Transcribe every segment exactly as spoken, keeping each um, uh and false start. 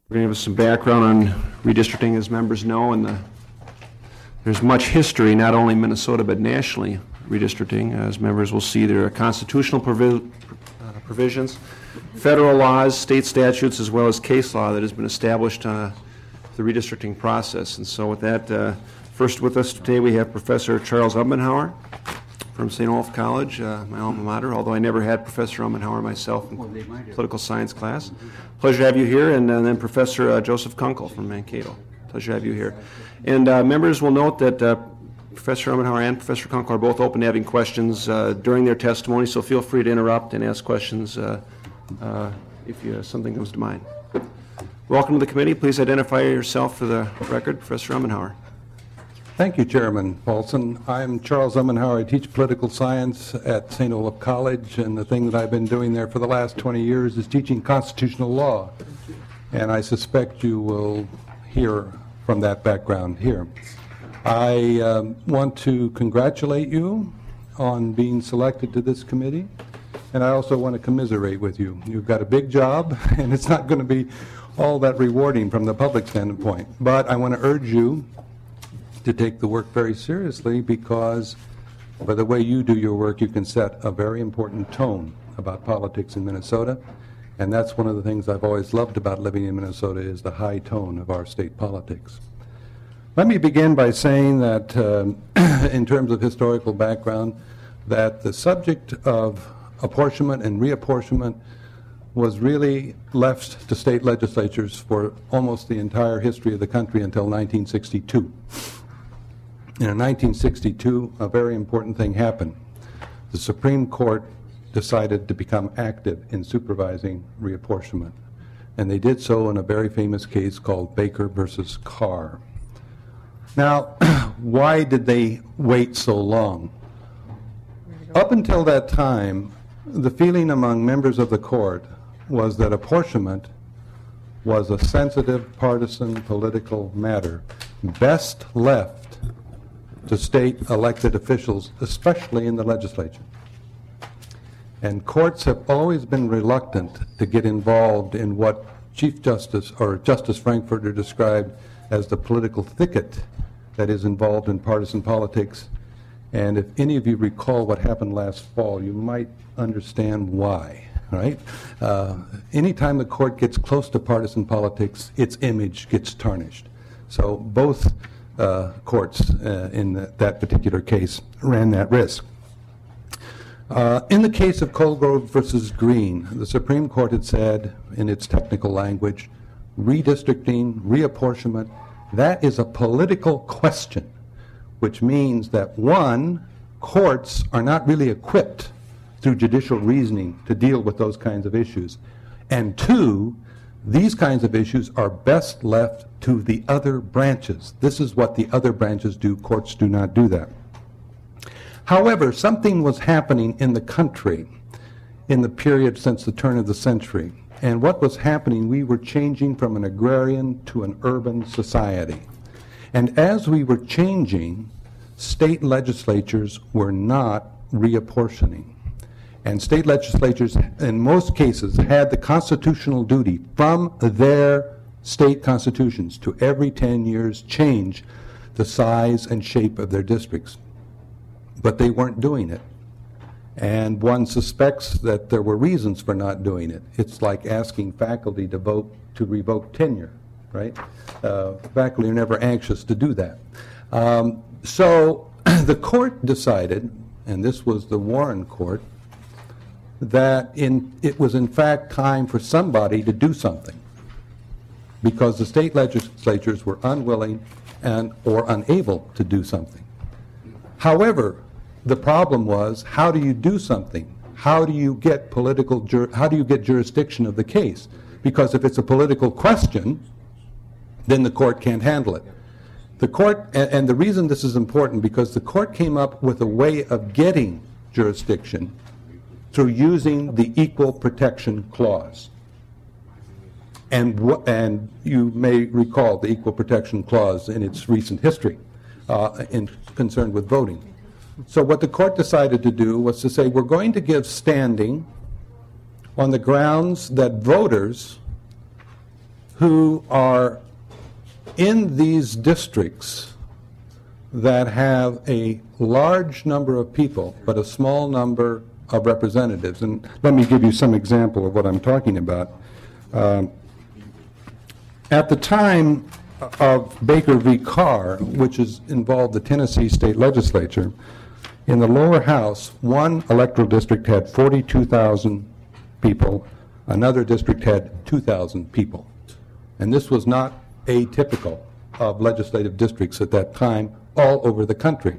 We're going to give us some background on redistricting, as members know, and the, there's much history, not only in Minnesota but nationally, redistricting. As members will see, there are constitutional provi uh, provisions, federal laws, state statutes, as well as case law that has been established uh, the redistricting process. And so with that, uh, first with us today we have Professor Charles Umbenhauer from Saint Olaf College, uh, my alma mater, although I never had Professor Umbenhauer myself in political science class. Pleasure to have you here, and, and then Professor uh, Joseph Kunkel from Mankato. Pleasure to have you here. And uh, members will note that uh, Professor Umbenhauer and Professor Kunkel are both open to having questions uh, during their testimony, so feel free to interrupt and ask questions uh, uh, if you, uh, something comes to mind. Welcome to the committee. Please identify yourself for the record. Professor Umbenhauer. Thank you, Chairman Paulson. I'm Charles Umbenhauer. I teach political science at Saint Olaf College, and the thing that I've been doing there for the last twenty years is teaching constitutional law. And I suspect you will hear from that background here. I um, want to congratulate you on being selected to this committee, and I also want to commiserate with you. You've got a big job, and it's not going to be all that rewarding from the public standpoint. But I want to urge you to take the work very seriously, because by the way you do your work, you can set a very important tone about politics in Minnesota. And that's one of the things I've always loved about living in Minnesota, is the high tone of our state politics. Let me begin by saying that um, in terms of historical background, that the subject of apportionment and reapportionment was really left to state legislatures for almost the entire history of the country until nineteen sixty-two. In nineteen sixty-two, a very important thing happened. The Supreme Court decided to become active in supervising reapportionment, and they did so in a very famous case called Baker versus Carr. Now, why did they wait so long? Up until that time, the feeling among members of the court was that apportionment was a sensitive, partisan, political matter, best left to state elected officials, especially in the legislature. And courts have always been reluctant to get involved in what Chief Justice or Justice Frankfurter described as the political thicket that is involved in partisan politics. And if any of you recall what happened last fall, you might understand why, right? Uh, anytime the court gets close to partisan politics, its image gets tarnished. So both Uh, courts uh, in the, that particular case ran that risk. Uh, in the case of Colgrove versus Green, the Supreme Court had said, in its technical language, redistricting, reapportionment, that is a political question, which means that, one, courts are not really equipped through judicial reasoning to deal with those kinds of issues, and two, these kinds of issues are best left to the other branches. This is what the other branches do. Courts do not do that. However, something was happening in the country in the period since the turn of the century. And what was happening, we were changing from an agrarian to an urban society. And as we were changing, state legislatures were not reapportioning. And state legislatures, in most cases, had the constitutional duty from their state constitutions to every ten years change the size and shape of their districts. But they weren't doing it. And one suspects that there were reasons for not doing it. It's like asking faculty to vote to revoke tenure, right? Uh, faculty are never anxious to do that. Um, so the court decided, and this was the Warren Court, that in, it was in fact time for somebody to do something, because the state legislatures were unwilling and or unable to do something. However, the problem was, how do you do something? How do you get political jur how do you get jurisdiction of the case? Because if it's a political question, then the court can't handle it. The court, and, and the reason this is important, because the court came up with a way of getting jurisdiction through using the Equal Protection Clause. And, and you may recall the Equal Protection Clause in its recent history uh, in concerned with voting. So what the court decided to do was to say, we're going to give standing on the grounds that voters who are in these districts that have a large number of people, but a small number of representatives. And let me give you some example of what I'm talking about. Um, at the time of Baker v. Carr, which is involved the Tennessee state legislature, in the lower house, one electoral district had forty-two thousand people, another district had two thousand people. And this was not atypical of legislative districts at that time all over the country.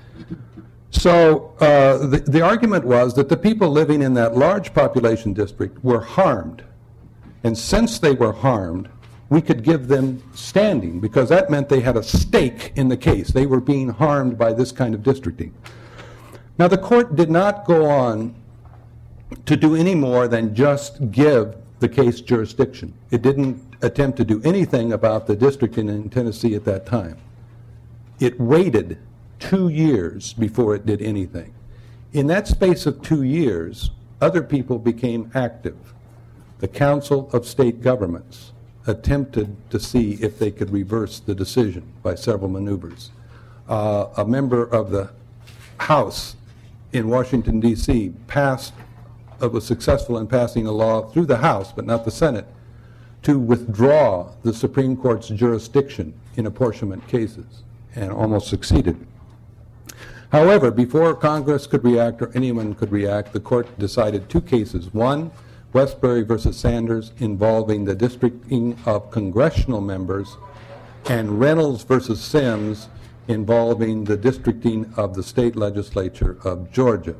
So uh, the, the argument was that the people living in that large population district were harmed. And since they were harmed, we could give them standing, because that meant they had a stake in the case. They were being harmed by this kind of districting. Now, the court did not go on to do any more than just give the case jurisdiction. It didn't attempt to do anything about the districting in Tennessee at that time. It waited two years before it did anything. In that space of two years, other people became active. The Council of State Governments attempted to see if they could reverse the decision by several maneuvers. Uh, a member of the House in Washington, D C passed, uh, was successful in passing a law through the House, but not the Senate, to withdraw the Supreme Court's jurisdiction in apportionment cases, and almost succeeded. However, before Congress could react or anyone could react, the court decided two cases. One, Westbury versus Sanders, involving the districting of congressional members, and Reynolds versus Sims, involving the districting of the state legislature of Georgia.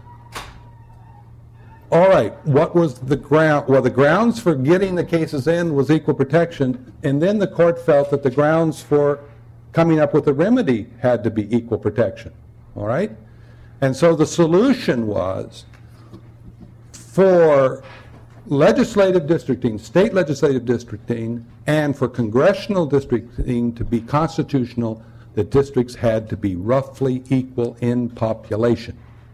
All right, what was the ground? Well, the grounds for getting the cases in was equal protection, and then the court felt that the grounds for coming up with a remedy had to be equal protection. All right? And so the solution was for legislative districting, state legislative districting, and for congressional districting to be constitutional, the districts had to be roughly equal in population.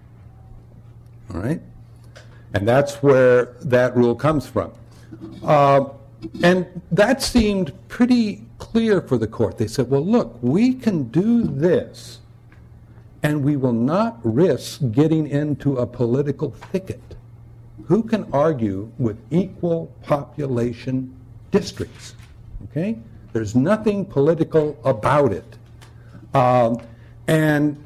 All right? And that's where that rule comes from. Uh, and that seemed pretty clear for the court. They said, well, look, we can do this, and we will not risk getting into a political thicket. Who can argue with equal population districts? Okay? There's nothing political about it. Um, and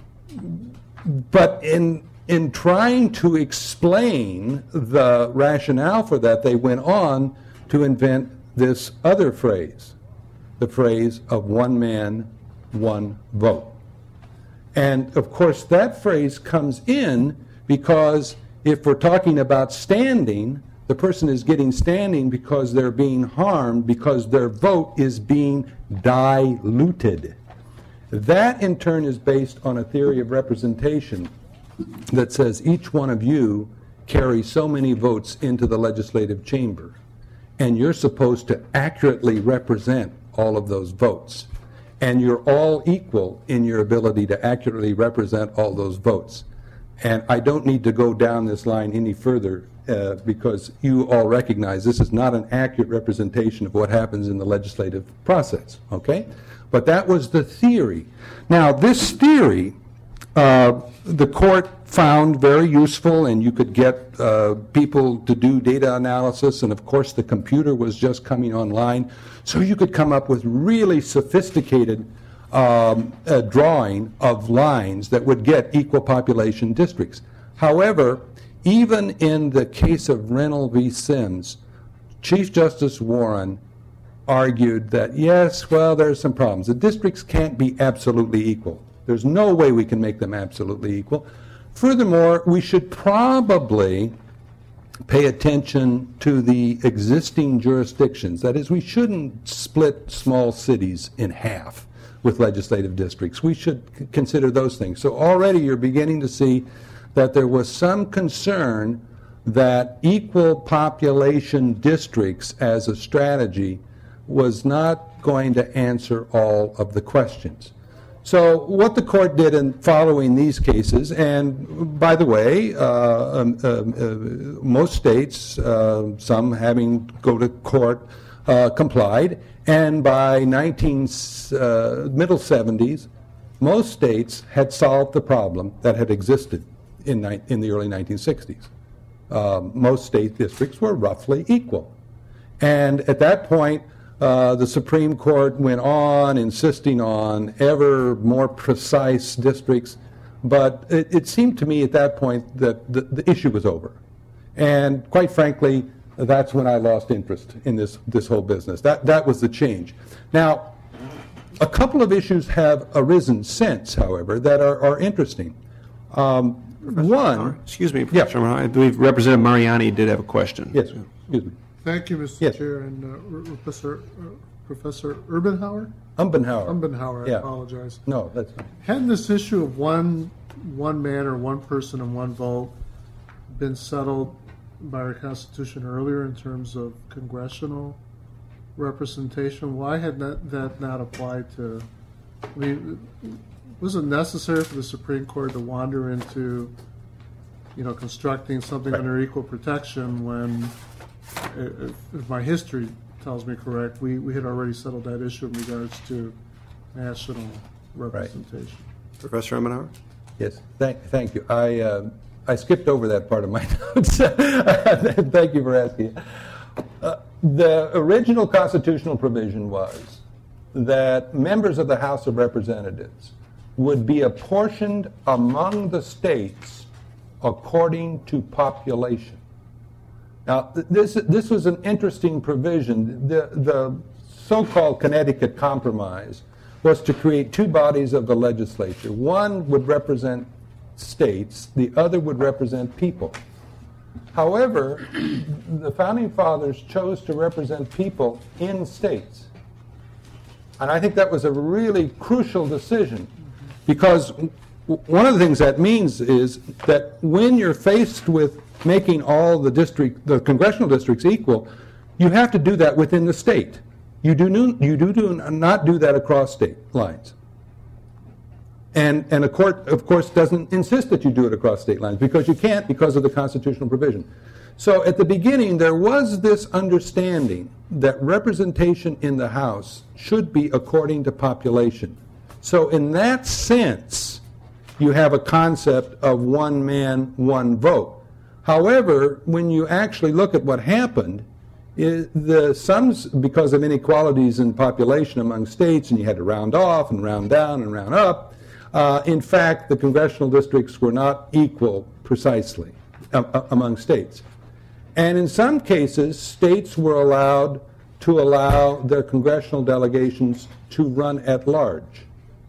but in in trying to explain the rationale for that, they went on to invent this other phrase, the phrase of one man, one vote. And of course, that phrase comes in because if we're talking about standing, the person is getting standing because they're being harmed, because their vote is being diluted. That, in turn, is based on a theory of representation that says each one of you carries so many votes into the legislative chamber, and you're supposed to accurately represent all of those votes. And you're all equal in your ability to accurately represent all those votes. And I don't need to go down this line any further uh, because you all recognize this is not an accurate representation of what happens in the legislative process, okay? But that was the theory. Now, this theory, uh, the court found very useful, and you could get uh, people to do data analysis, and of course the computer was just coming online, so you could come up with really sophisticated um, uh, drawing of lines that would get equal population districts. However, even in the case of Reynolds v. Sims, Chief Justice Warren argued that, yes, well, there's some problems. The districts can't be absolutely equal. There's no way we can make them absolutely equal. Furthermore, we should probably pay attention to the existing jurisdictions. That is, we shouldn't split small cities in half with legislative districts. We should c- consider those things. So already you're beginning to see that there was some concern that equal population districts as a strategy was not going to answer all of the questions. So what the court did in following these cases, and by the way, uh, um, uh, uh, most states, uh, some having go to court uh, complied, and by nineteen uh, middle seventies, most states had solved the problem that had existed in, ni- in the early nineteen sixties. Um, most state districts were roughly equal. And at that point, uh, the Supreme Court went on insisting on ever more precise districts, but it, it seemed to me at that point that the, the issue was over. And quite frankly, that's when I lost interest in this, this whole business. That, that was the change. Now, a couple of issues have arisen since, however, that are, are interesting. Um, one... Excuse me, Yeah. Professor Mariani. I believe Representative Mariani did have a question. Yes, excuse me. Thank you, Mister Yes. Chair, and uh, Professor uh, Professor Urbanhauer? Umbenhauer. Umbenhauer, I Yeah. apologize. No, that's fine. Hadn't this issue of one, one man or one person and one vote been settled by our Constitution earlier in terms of congressional representation? Why had that, that not applied to, I mean, was it necessary for the Supreme Court to wander into, you know, constructing something Right. under equal protection when, if, if my history tells me correct, we, we had already settled that issue in regards to national representation? Professor Umbenhauer? Yes, thank, thank you. I, uh, I skipped over that part of my notes. Thank you for asking. Uh, the original constitutional provision was that members of the House of Representatives would be apportioned among the states according to population. Now, th- this, this was an interesting provision. The, the so-called Connecticut Compromise was to create two bodies of the legislature. One would represent states, the other would represent people. However, the Founding Fathers chose to represent people in states. And I think that was a really crucial decision, because w- one of the things that means is that when you're faced with making all the district, the congressional districts equal, you have to do that within the state. You do, nu- you do, do not do that across state lines. And, and a court, of course, doesn't insist that you do it across state lines, because you can't because of the constitutional provision. So at the beginning, there was this understanding that representation in the House should be according to population. So in that sense, you have a concept of one man, one vote. However, when you actually look at what happened, it, the sums, because of inequalities in population among states, and you had to round off and round down and round up, Uh, in fact, the congressional districts were not equal precisely uh, uh, among states. And in some cases, states were allowed to allow their congressional delegations to run at large.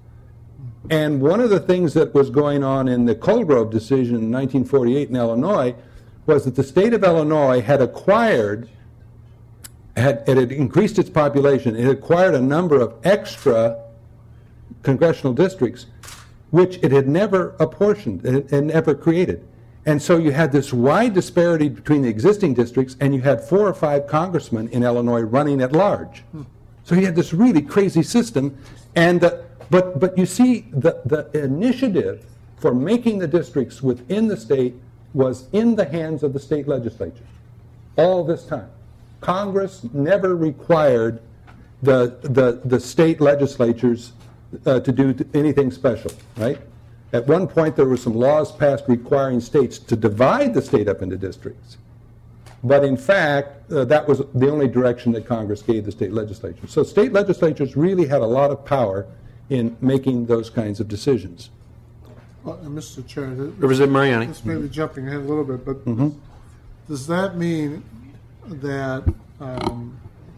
And one of the things that was going on in the Colgrove decision in nineteen forty-eight in Illinois was that the state of Illinois had acquired, had, it had increased its population, it had acquired a number of extra congressional districts, which it had never apportioned and had never created. And so you had this wide disparity between the existing districts, and you had four or five congressmen in Illinois running at large. Hmm. So you had this really crazy system. And the, but but you see, the, the initiative for making the districts within the state was in the hands of the state legislature all this time. Congress never required the the, the state legislatures Uh, to do anything special, right? At one point, there were some laws passed requiring states to divide the state up into districts. But in fact, uh, that was the only direction that Congress gave the state legislature. So state legislatures really had a lot of power in making those kinds of decisions. Well, uh, Mister Chair, th- Representative Mariani. this may be jumping ahead a little bit, but Mm-hmm. does that mean that um,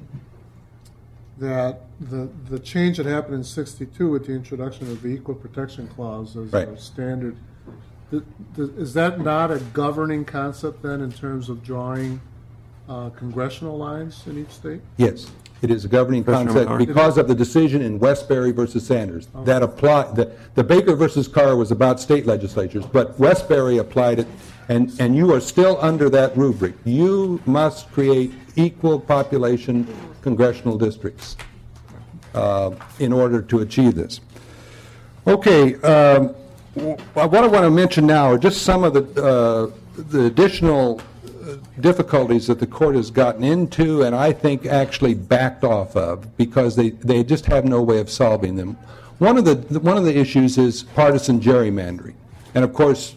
that the the change that happened in sixty-two with the introduction of the Equal Protection Clause as Right. a standard, th- th- is that not a governing concept then in terms of drawing uh, congressional lines in each state? Yes, it is a governing Professor concept Howard. because of the decision in Westbury versus Sanders. That applied, the, the Baker versus Carr was about state legislatures, but Westbury applied it, and, and you are still under that rubric. You must create equal population congressional districts uh, in order to achieve this. Okay, um, w- what I want to mention now are just some of the, uh, the additional difficulties that the court has gotten into, and I think actually backed off of, because they, they just have no way of solving them. One of the one of the issues is partisan gerrymandering, and of course,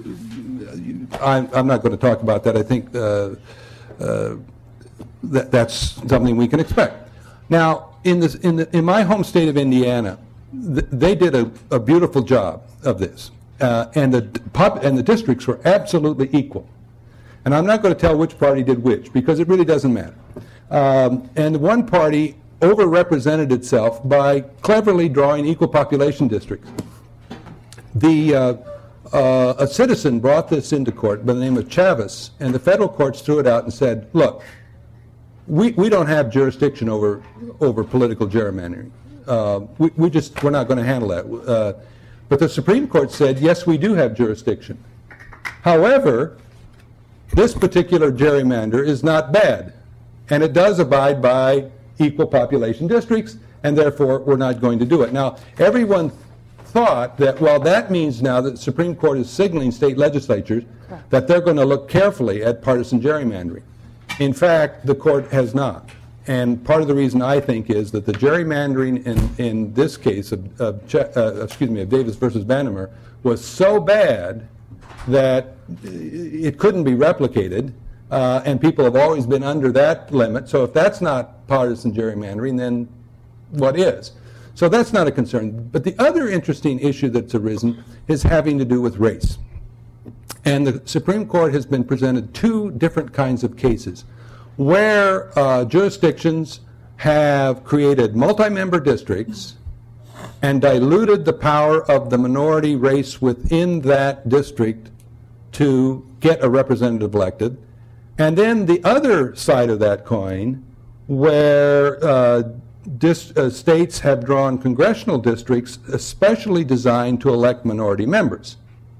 I'm, I'm not going to talk about that. I think uh, uh, that that's something we can expect. Now, in this in the, in my home state of Indiana, th they did a, a beautiful job of this, uh, and the pub and the districts were absolutely equal. And I'm not going to tell which party did which, because it really doesn't matter. Um, and one party overrepresented itself by cleverly drawing equal population districts. The, uh, uh, a citizen brought this into court by the name of Chavez, and the federal courts threw it out and said, look, we, we don't have jurisdiction over, over political gerrymandering. Uh, we, we just, we're not going to handle that. Uh, but the Supreme Court said, yes, we do have jurisdiction. However, this particular gerrymander is not bad, and it does abide by equal population districts, and therefore we're not going to do it. Now, everyone thought that, well, that means now that the Supreme Court is signaling state legislatures that they're going to look carefully at partisan gerrymandering. In fact, the court has not. And part of the reason, I think, is that the gerrymandering in, in this case of, of uh, excuse me, of Davis versus Bannemer was so bad that it couldn't be replicated, uh, and people have always been under that limit. So if that's not partisan gerrymandering, then what is? So that's not a concern. But the other interesting issue that's arisen is having to do with race. And the Supreme Court has been presented two different kinds of cases where uh, jurisdictions have created multi-member districts and diluted the power of the minority race within that district to get a representative elected. And then the other side of that coin, where uh, dis uh, states have drawn congressional districts especially designed to elect minority members.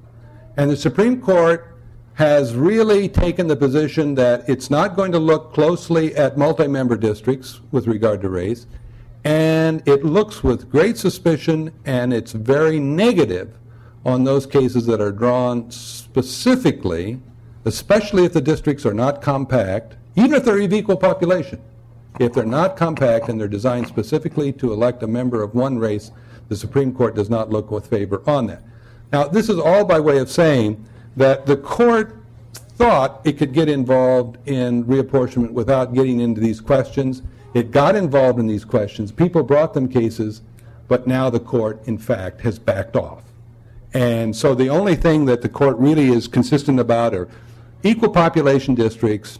And the Supreme Court has really taken the position that it's not going to look closely at multi-member districts with regard to race, and it looks with great suspicion, and it's very negative on those cases that are drawn specifically, especially if the districts are not compact, even if they're of equal population. If they're not compact and they're designed specifically to elect a member of one race, the Supreme Court does not look with favor on that. Now, this is all by way of saying that the court thought it could get involved in reapportionment without getting into these questions. It got involved in these questions. People brought them cases, but now the court, in fact, has backed off. And so the only thing that the court really is consistent about are equal population districts,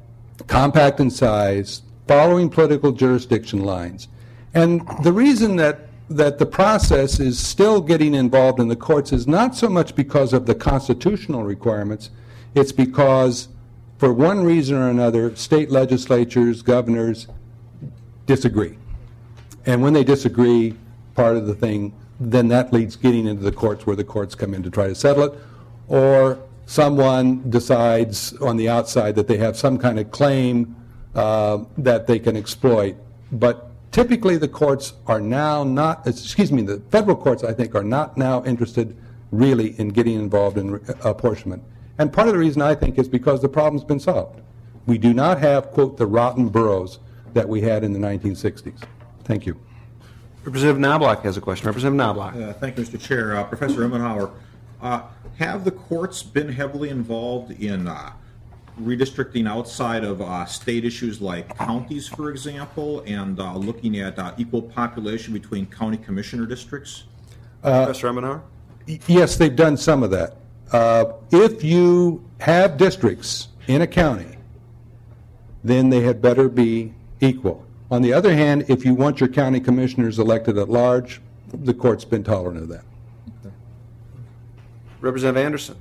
compact in size, following political jurisdiction lines. And the reason that, that the process is still getting involved in the courts is not so much because of the constitutional requirements, it's because, for one reason or another, state legislatures, governors disagree. And when they disagree, part of the thing, then that leads getting into the courts, where the courts come in to try to settle it, or someone decides on the outside that they have some kind of claim uh, that they can exploit. But typically the courts are now not, excuse me, the federal courts, I think, are not now interested really in getting involved in apportionment. And part of the reason, I think, is because the problem's been solved. We do not have, quote, the rotten boroughs that we had in the nineteen sixties. Thank you. Representative Knobloch has a question. Representative Knobloch. Uh, thank you, Mister Chair. Uh, Professor Ummenauer, uh, have the courts been heavily involved in uh, redistricting outside of uh, state issues like counties, for example, and uh, looking at uh, equal population between county commissioner districts? Uh, Professor Ummenauer? Yes, they've done some of that. Uh, if you have districts in a county, then they had better be equal. On the other hand, if you want your county commissioners elected at large, the court's been tolerant of that. Okay. Representative Anderson.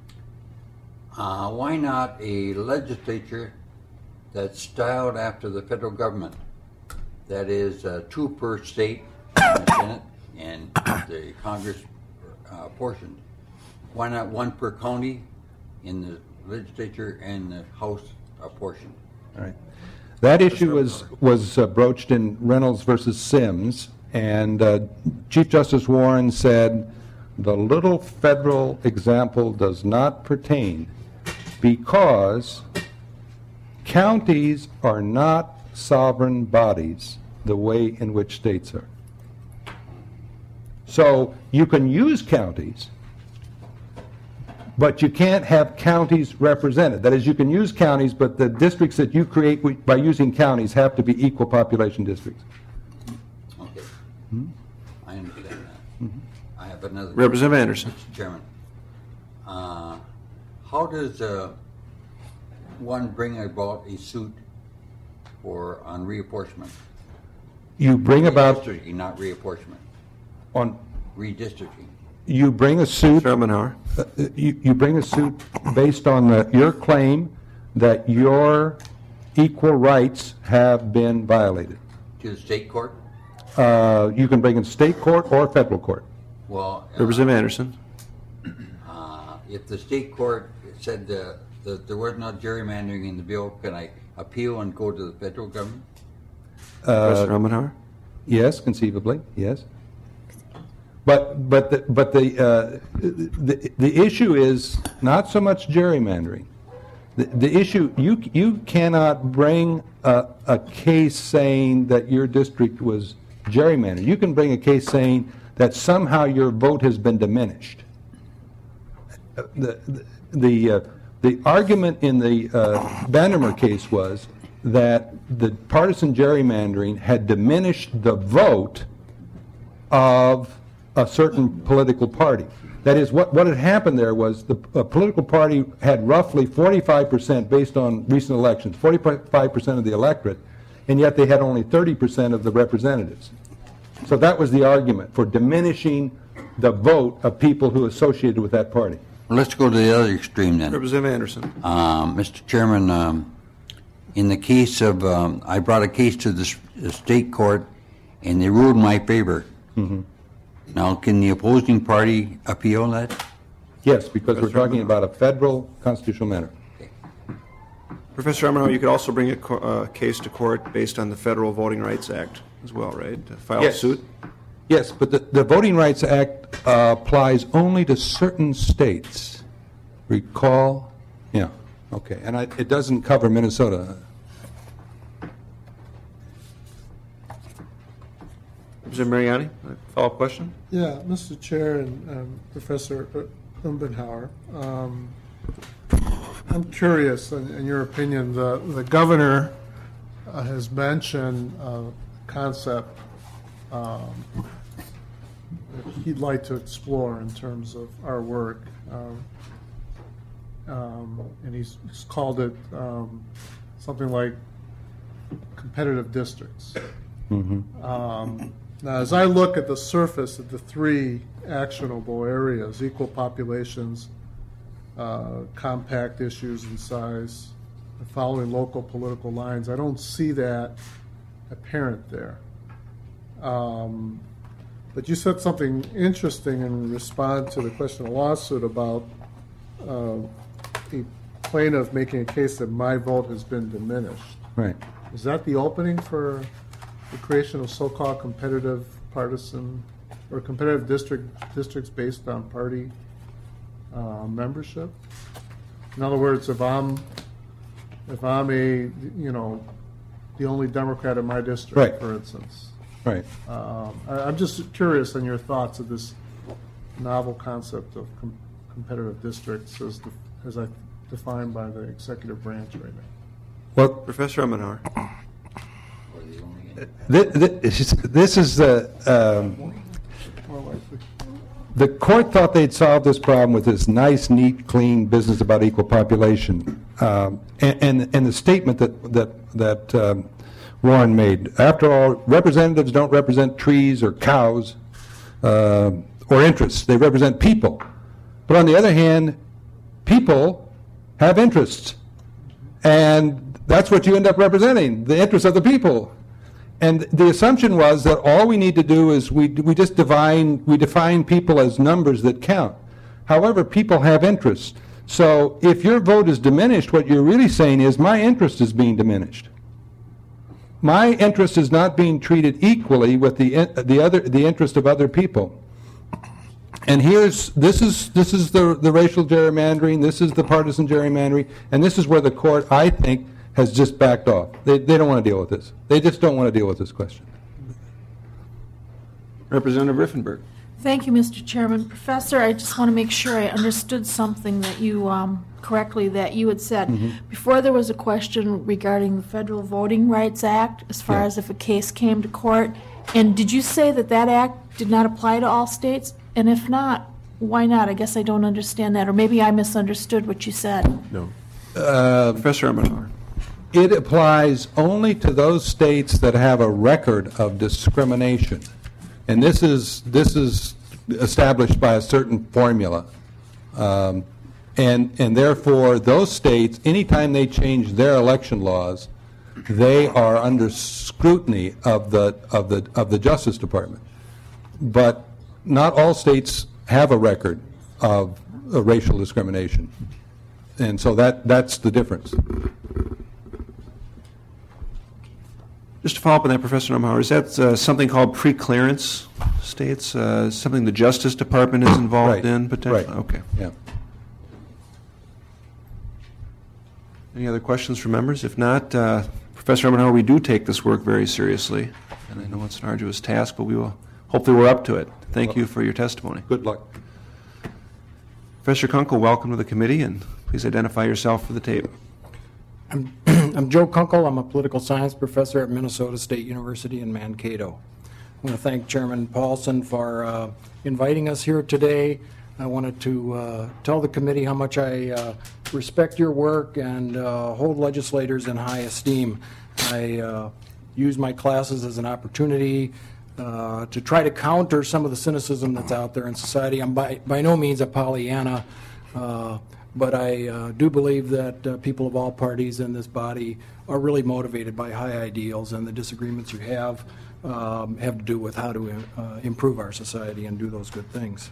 Uh, why not a legislature that's styled after the federal government? That is uh, two per state in the Senate and the Congress uh, portion. Why not one per county in the legislature and the House uh, portion? All right. That issue was, was uh, broached in Reynolds versus Sims, and uh, Chief Justice Warren said, the little federal example does not pertain because counties are not sovereign bodies the way in which states are. So you can use counties, but you can't have counties represented. That is, you can use counties, but the districts that you create wi- by using counties have to be equal population districts. Okay. I understand that. I have another. Representative Anderson. Mister Chairman, uh, how does uh, one bring about a suit for on reapportionment? You bring about Redistricting, not reapportionment. on Redistricting. you bring a suit. Chairman Hauer. Uh, You, you bring a suit based on the, your claim that your equal rights have been violated. To the state court? Uh, you can bring it in state court or federal court. Well, uh, Representative Anderson. uh, if the state court said uh, that there was no gerrymandering in the bill, can I appeal and go to the federal government? Professor Ummenhauer. Yes, conceivably, yes. But, but, the, but the, uh, the, the issue is not so much gerrymandering. The, the issue, you, you cannot bring a, a case saying that your district was gerrymandered. You can bring a case saying that somehow your vote has been diminished. The, the, the, uh, the argument in the uh, Vandermeer case was that the partisan gerrymandering had diminished the vote of a certain political party. That is, what, what had happened there was the a political party had roughly forty-five percent based on recent elections, forty-five percent of the electorate, and yet they had only thirty percent of the representatives. So that was the argument for diminishing the vote of people who associated with that party. Well, let's go to the other extreme then. Representative Anderson. Um, Mister Chairman, um, in the case of, um, I brought a case to the, s- the state court, and they ruled in my favor. Mm-hmm. Now, can the opposing party appeal that? Yes, because we're talking about a federal constitutional matter. Professor Ummenhauer, you could also bring a co- uh, case to court based on the Federal Voting Rights Act as well, right? To file a Yes. suit? Yes, but the, the Voting Rights Act uh, applies only to certain states. Recall? Yeah, okay. And I, it doesn't cover Minnesota. Representative Mariani, a follow-up question? Yeah, Mister Chair and um, Professor Umbenhauer, um, I'm curious, in, in your opinion, the, the governor uh, has mentioned a concept um, that he'd like to explore in terms of our work. Um, um, and he's, he's called it um, something like competitive districts. Um, Now, as I look at the surface of the three actionable areas, equal populations, uh, compact issues in size, and following local political lines, I don't see that apparent there. Um, But you said something interesting in response to the question of lawsuit about uh, a plaintiff making a case that my vote has been diminished. Right. Is that the opening for the creation of so-called competitive partisan or competitive district districts based on party uh, membership? In other words, if I'm if I'm a you know the only Democrat in my district, Right. for instance, Right. um, I, I'm just curious on your thoughts of this novel concept of com- competitive districts as de- as I defined by the executive branch right now. Well, Professor Ummenhauer. Th- th- This is the, um, More likely. the court thought they'd solved this problem with this nice, neat, clean business about equal population. Um, And, and and the statement that, that, that um, Warren made, after all, representatives don't represent trees or cows uh, or interests, they represent people. But on the other hand, people have interests. And that's what you end up representing, the interests of the people. And the assumption was that all we need to do is we, we just define, we define people as numbers that count. However, people have interests. So if your vote is diminished, what you're really saying is my interest is being diminished. My interest is not being treated equally with the, the other, the interest of other people. And here's, this is, this is the, the racial gerrymandering, this is the partisan gerrymandering, and this is where the court, I think, has just backed off. They, they don't want to deal with this. They just don't want to deal with this question. Representative Riffenberg. Thank you, Mister Chairman. Professor, I just want to make sure I understood something that you, um, correctly, that you had said. Mm-hmm. Before, there was a question regarding the Federal Voting Rights Act, as far Yeah. as if a case came to court. And did you say that that act did not apply to all states? And if not, why not? I guess I don't understand that, or maybe I misunderstood what you said. No. Professor Ummenauer. It applies only to those states that have a record of discrimination. And this is, this is established by a certain formula. Um, and, and therefore, those states, anytime they change their election laws, they are under scrutiny of the, of the, of the Justice Department. But not all states have a record of uh, racial discrimination. And so that, that's the difference. Just to follow up on that, Professor Ummenauer, is that uh, something called pre-clearance states, uh, something the Justice Department is involved Right. in potentially? Right. Okay. Yeah. Any other questions from members? If not, uh, Professor Ummenauer, we do take this work very seriously, and I know it's an arduous task, but we will, hopefully we're up to it. Thank you for your testimony. Good luck. Professor Kunkel, welcome to the committee, and please identify yourself for the tape. I'm, I'm Joe Kunkel. I'm a political science professor at Minnesota State University in Mankato. I want to thank Chairman Paulson for uh, inviting us here today. I wanted to uh, tell the committee how much I uh, respect your work and uh, hold legislators in high esteem. I uh, use my classes as an opportunity uh, to try to counter some of the cynicism that's out there in society. I'm by, by no means a Pollyanna, uh, but I uh, do believe that uh, people of all parties in this body are really motivated by high ideals, and the disagreements you have um, have to do with how to uh, improve our society and do those good things.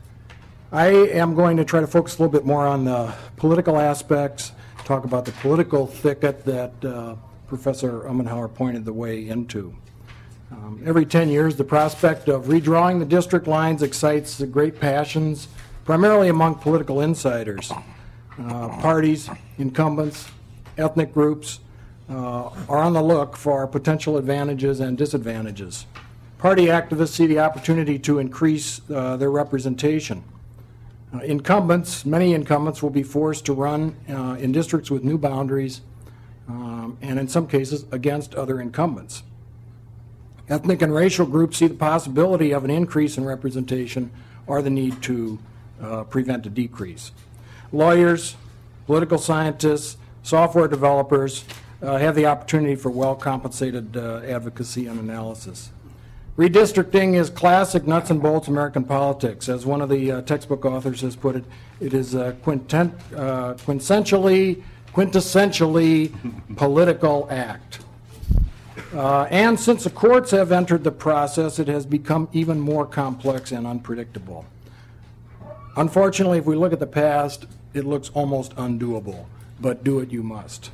I am going to try to focus a little bit more on the political aspects, talk about the political thicket that uh, Professor Ummenauer pointed the way into. Um, every ten years, the prospect of redrawing the district lines excites the great passions, primarily among political insiders. Uh, parties, incumbents, ethnic groups uh, are on the look for potential advantages and disadvantages. Party activists see the opportunity to increase uh, their representation. Uh, incumbents, many incumbents will be forced to run uh, in districts with new boundaries um, and in some cases against other incumbents. Ethnic and racial groups see the possibility of an increase in representation or the need to uh, prevent a decrease. Lawyers, political scientists, software developers uh, have the opportunity for well-compensated uh, advocacy and analysis. Redistricting is classic nuts and bolts American politics. As one of the uh, textbook authors has put it, it is a quintent, uh, quintessentially, quintessentially political act. Uh, and since the courts have entered the process, it has become even more complex and unpredictable. Unfortunately, if we look at the past, it looks almost undoable, but do it you must.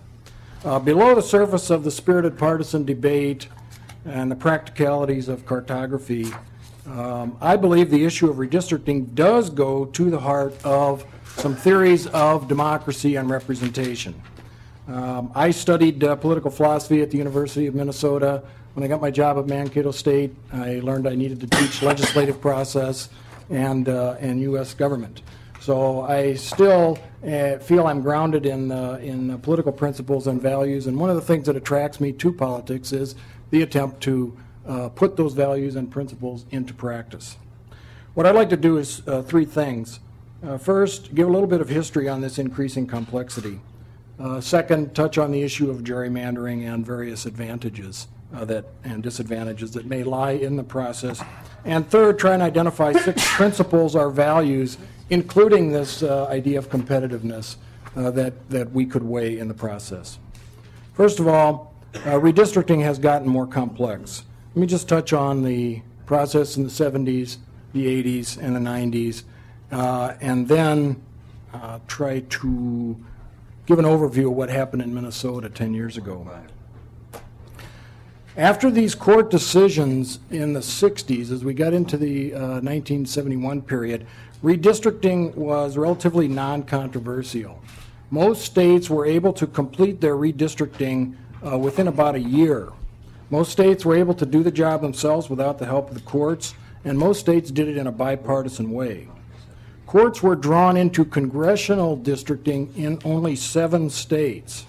Uh, below the surface of the spirited partisan debate and the practicalities of cartography, um, I believe the issue of redistricting does go to the heart of some theories of democracy and representation. Um, I studied uh, political philosophy at the University of Minnesota. When I got my job at Mankato State, I learned I needed to teach legislative process and, uh, and U S government. So I still uh, feel I'm grounded in, uh, in uh, political principles and values, and one of the things that attracts me to politics is the attempt to uh, put those values and principles into practice. What I'd like to do is uh, three things. Uh, first, give a little bit of history on this increasing complexity. Uh, second, touch on the issue of gerrymandering and various advantages uh, that and disadvantages that may lie in the process. And third, try and identify six principles or values, including this uh, idea of competitiveness uh, that, that we could weigh in the process. First of all, uh, redistricting has gotten more complex. Let me just touch on the process in the seventies, the eighties, and the nineties, uh, and then uh, try to give an overview of what happened in Minnesota ten years ago. After these court decisions in the sixties, as we got into the uh, nineteen seventy-one period, redistricting was relatively non-controversial. Most states were able to complete their redistricting uh, within about a year. Most states were able to do the job themselves without the help of the courts, and most states did it in a bipartisan way. Courts were drawn into congressional districting in only seven states.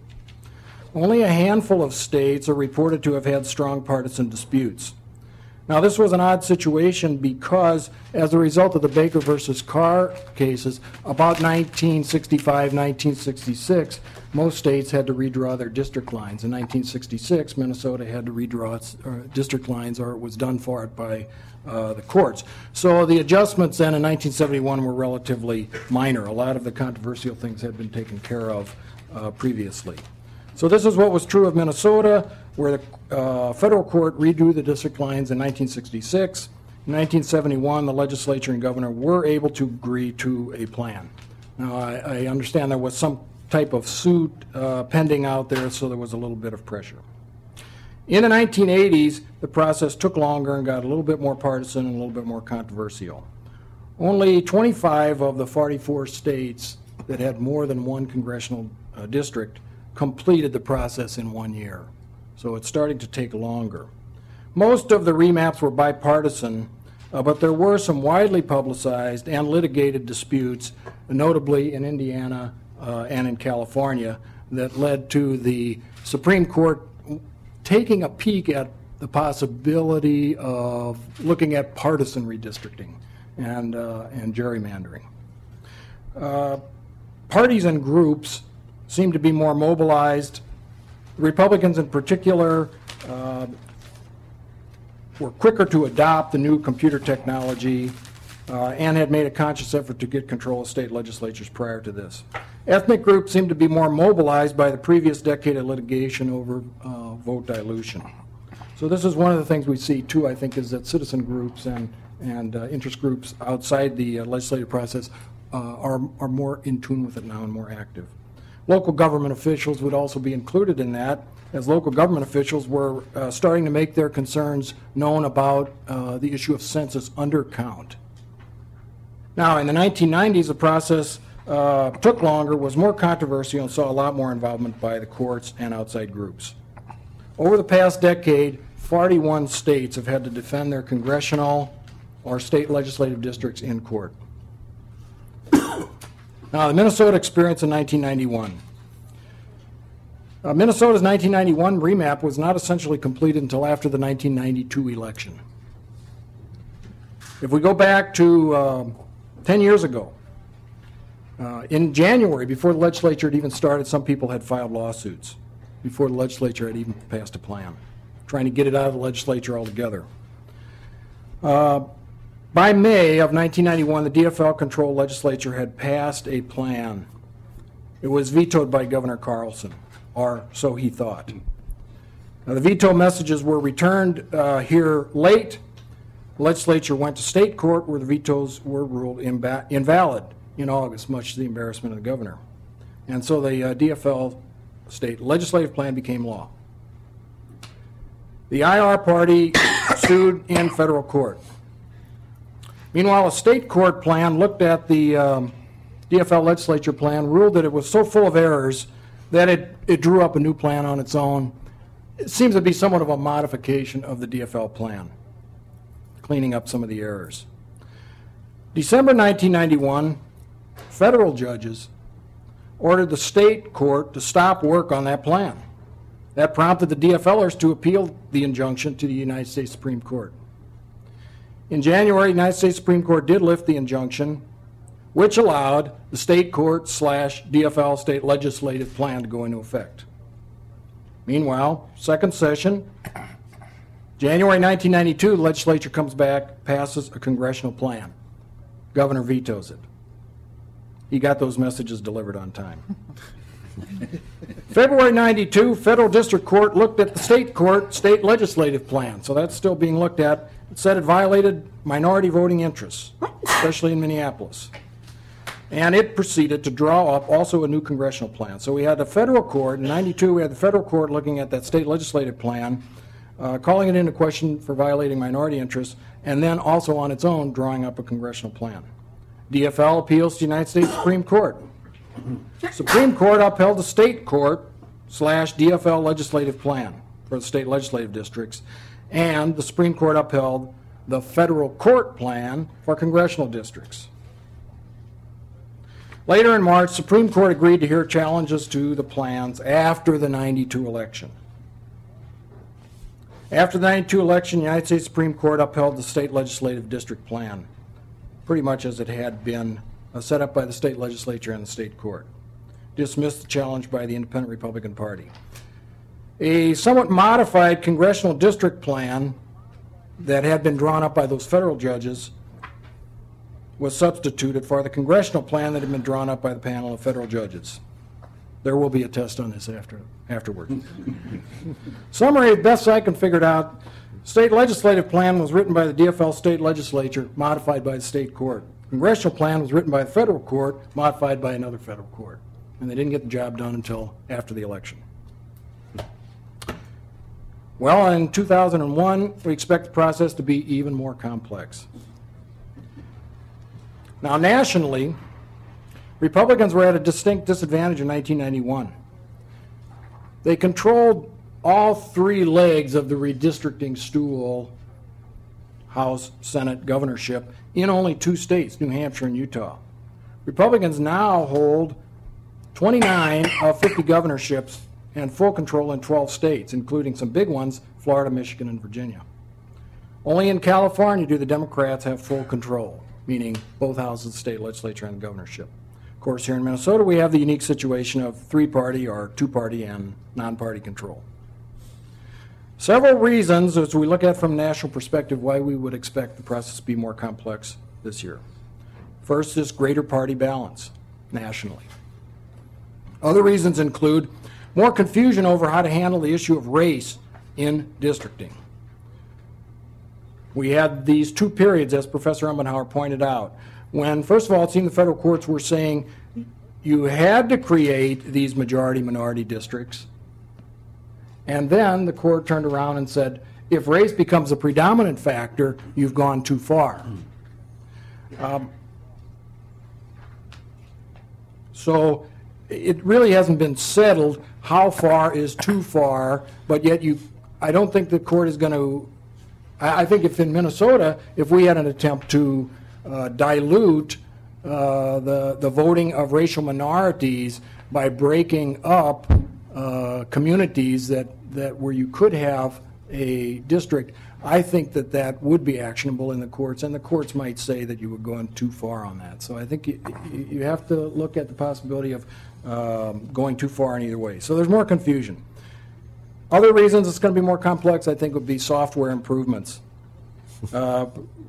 Only a handful of states are reported to have had strong partisan disputes. Now, this was an odd situation because, as a result of the Baker versus Carr cases, about nineteen sixty-five, nineteen sixty-six, most states had to redraw their district lines. In nineteen sixty-six, Minnesota had to redraw its uh, district lines, or it was done for it by uh, the courts. So the adjustments then in nineteen seventy-one were relatively minor. A lot of the controversial things had been taken care of uh, previously. So this is what was true of Minnesota, where the uh, federal court redrew the district lines in nineteen sixty-six. In nineteen seventy-one, the legislature and governor were able to agree to a plan. Now, I, I understand there was some type of suit uh, pending out there, so there was a little bit of pressure. In the nineteen eighties, the process took longer and got a little bit more partisan and a little bit more controversial. Only twenty-five of the forty-four states that had more than one congressional uh, district completed the process in one year. So it's starting to take longer. Most of the remaps were bipartisan, uh, but there were some widely publicized and litigated disputes, notably in Indiana uh, and in California, that led to the Supreme Court taking a peek at the possibility of looking at partisan redistricting and, uh, and gerrymandering. Uh, parties and groups seem to be more mobilized. Republicans in particular uh, were quicker to adopt the new computer technology uh, and had made a conscious effort to get control of state legislatures prior to this. Ethnic groups seem to be more mobilized by the previous decade of litigation over uh, vote dilution. So this is one of the things we see too, I think, is that citizen groups and, and uh, interest groups outside the uh, legislative process uh, are, are more in tune with it now and more active. Local government officials would also be included in that, as local government officials were uh, starting to make their concerns known about uh, the issue of census undercount. Now, in the nineteen nineties, the process uh, took longer, was more controversial, and saw a lot more involvement by the courts and outside groups. Over the past decade, forty-one states have had to defend their congressional or state legislative districts in court. Now, the Minnesota experience in nineteen ninety-one. Uh, Minnesota's nineteen ninety-one remap was not essentially completed until after the nineteen ninety-two election. If we go back to uh, ten years ago, uh, in January, before the legislature had even started, some people had filed lawsuits before the legislature had even passed a plan, trying to get it out of the legislature altogether. Uh, By May of nineteen ninety-one, the D F L-controlled legislature had passed a plan. It was vetoed by Governor Carlson, or so he thought. Now, the veto messages were returned uh, here late. The legislature went to state court where the vetoes were ruled imba- invalid in August, much to the embarrassment of the governor. And so the uh, D F L state legislative plan became law. The I R party sued in federal court. Meanwhile, a state court plan looked at the um, D F L legislature plan, ruled that it was so full of errors that it, it drew up a new plan on its own. It seems to be somewhat of a modification of the D F L plan, cleaning up some of the errors. December nineteen ninety-one, federal judges ordered the state court to stop work on that plan. That prompted the D F Lers to appeal the injunction to the United States Supreme Court. In January, the United States Supreme Court did lift the injunction, which allowed the state court slash D F L state legislative plan to go into effect. Meanwhile, second session, January nineteen ninety-two, the legislature comes back, passes a congressional plan. Governor vetoes it. He got those messages delivered on time. February ninety-two, federal district court looked at the state court state legislative plan, so that's still being looked at. It said it violated minority voting interests, especially in Minneapolis. And it proceeded to draw up also a new congressional plan. So we had the federal court, in ninety-two we had the federal court looking at that state legislative plan, uh, calling it into question for violating minority interests, and then also on its own drawing up a congressional plan. D F L appeals to the United States Supreme Court. Supreme Court upheld the state court slash D F L legislative plan for the state legislative districts, and the Supreme Court upheld the federal court plan for congressional districts. Later in March, Supreme Court agreed to hear challenges to the plans after the ninety-two election. After the ninety-two election, the United States Supreme Court upheld the state legislative district plan, pretty much as it had been uh, set up by the state legislature and the state court. Dismissed the challenge by the Independent Republican Party. A somewhat modified congressional district plan that had been drawn up by those federal judges was substituted for the congressional plan that had been drawn up by the panel of federal judges. There will be a test on this after afterward. Summary, best I can figure it out, state legislative plan was written by the D F L state legislature, modified by the state court. Congressional plan was written by the federal court, modified by another federal court. And they didn't get the job done until after the election. Well, in two thousand one, we expect the process to be even more complex. Now, nationally, Republicans were at a distinct disadvantage in nineteen ninety-one. They controlled all three legs of the redistricting stool, House, Senate, governorship, in only two states, New Hampshire and Utah. Republicans now hold twenty-nine of fifty governorships and full control in twelve states, including some big ones, Florida, Michigan, and Virginia. Only in California do the Democrats have full control, meaning both houses of the state legislature and the governorship. Of course, here in Minnesota, we have the unique situation of three-party or two-party and non-party control. Several reasons, as we look at from a national perspective, why we would expect the process to be more complex this year. First is greater party balance nationally. Other reasons include more confusion over how to handle the issue of race in districting. We had these two periods, as Professor Umbenhauer pointed out, when, first of all, it seemed the federal courts were saying you had to create these majority-minority districts, and then the court turned around and said, if race becomes a predominant factor, you've gone too far. Um, so it really hasn't been settled how far is too far, but yet you, I don't think the court is going to, I, I think if in Minnesota, if we had an attempt to uh, dilute uh, the, the voting of racial minorities by breaking up uh, communities that, that where you could have a district, I think that that would be actionable in the courts, and the courts might say that you were going too far on that. So I think you, you have to look at the possibility of um, going too far in either way. So there's more confusion. Other reasons it's going to be more complex, I think, would be software improvements. Uh,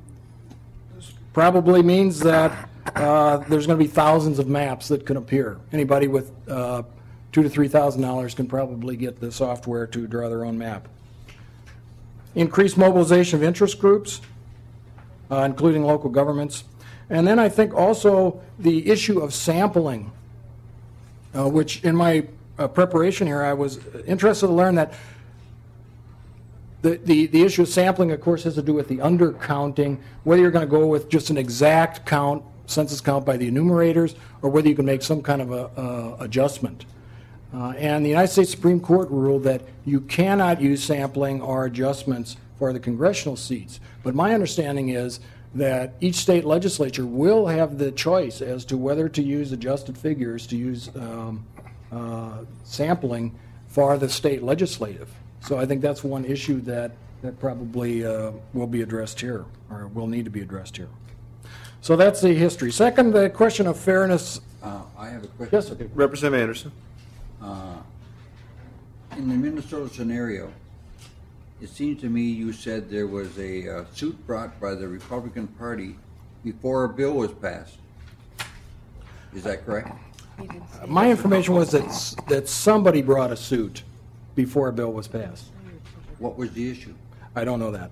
probably means that uh, there's going to be thousands of maps that can appear. Anybody with uh, two to three thousand dollars can probably get the software to draw their own map. Increased mobilization of interest groups, uh, including local governments. And then I think also the issue of sampling, uh, which in my uh, preparation here I was interested to learn that the, the, the issue of sampling, of course, has to do with the undercounting, whether you're going to go with just an exact count, census count by the enumerators, or whether you can make some kind of a, uh, adjustment. Uh, and the United States Supreme Court ruled that you cannot use sampling or adjustments for the congressional seats. But my understanding is that each state legislature will have the choice as to whether to use adjusted figures, to use um, uh, sampling for the state legislative. So I think that's one issue that, that probably uh, will be addressed here, or will need to be addressed here. So that's the history. Second, the question of fairness. Uh, I have a question. Yes, okay. Representative Anderson. Uh, in the Minnesota scenario, it seems to me you said there was a uh, suit brought by the Republican Party before a bill was passed. Is that correct? Uh, my information was that, that somebody brought a suit before a bill was passed. What was the issue? I don't know that.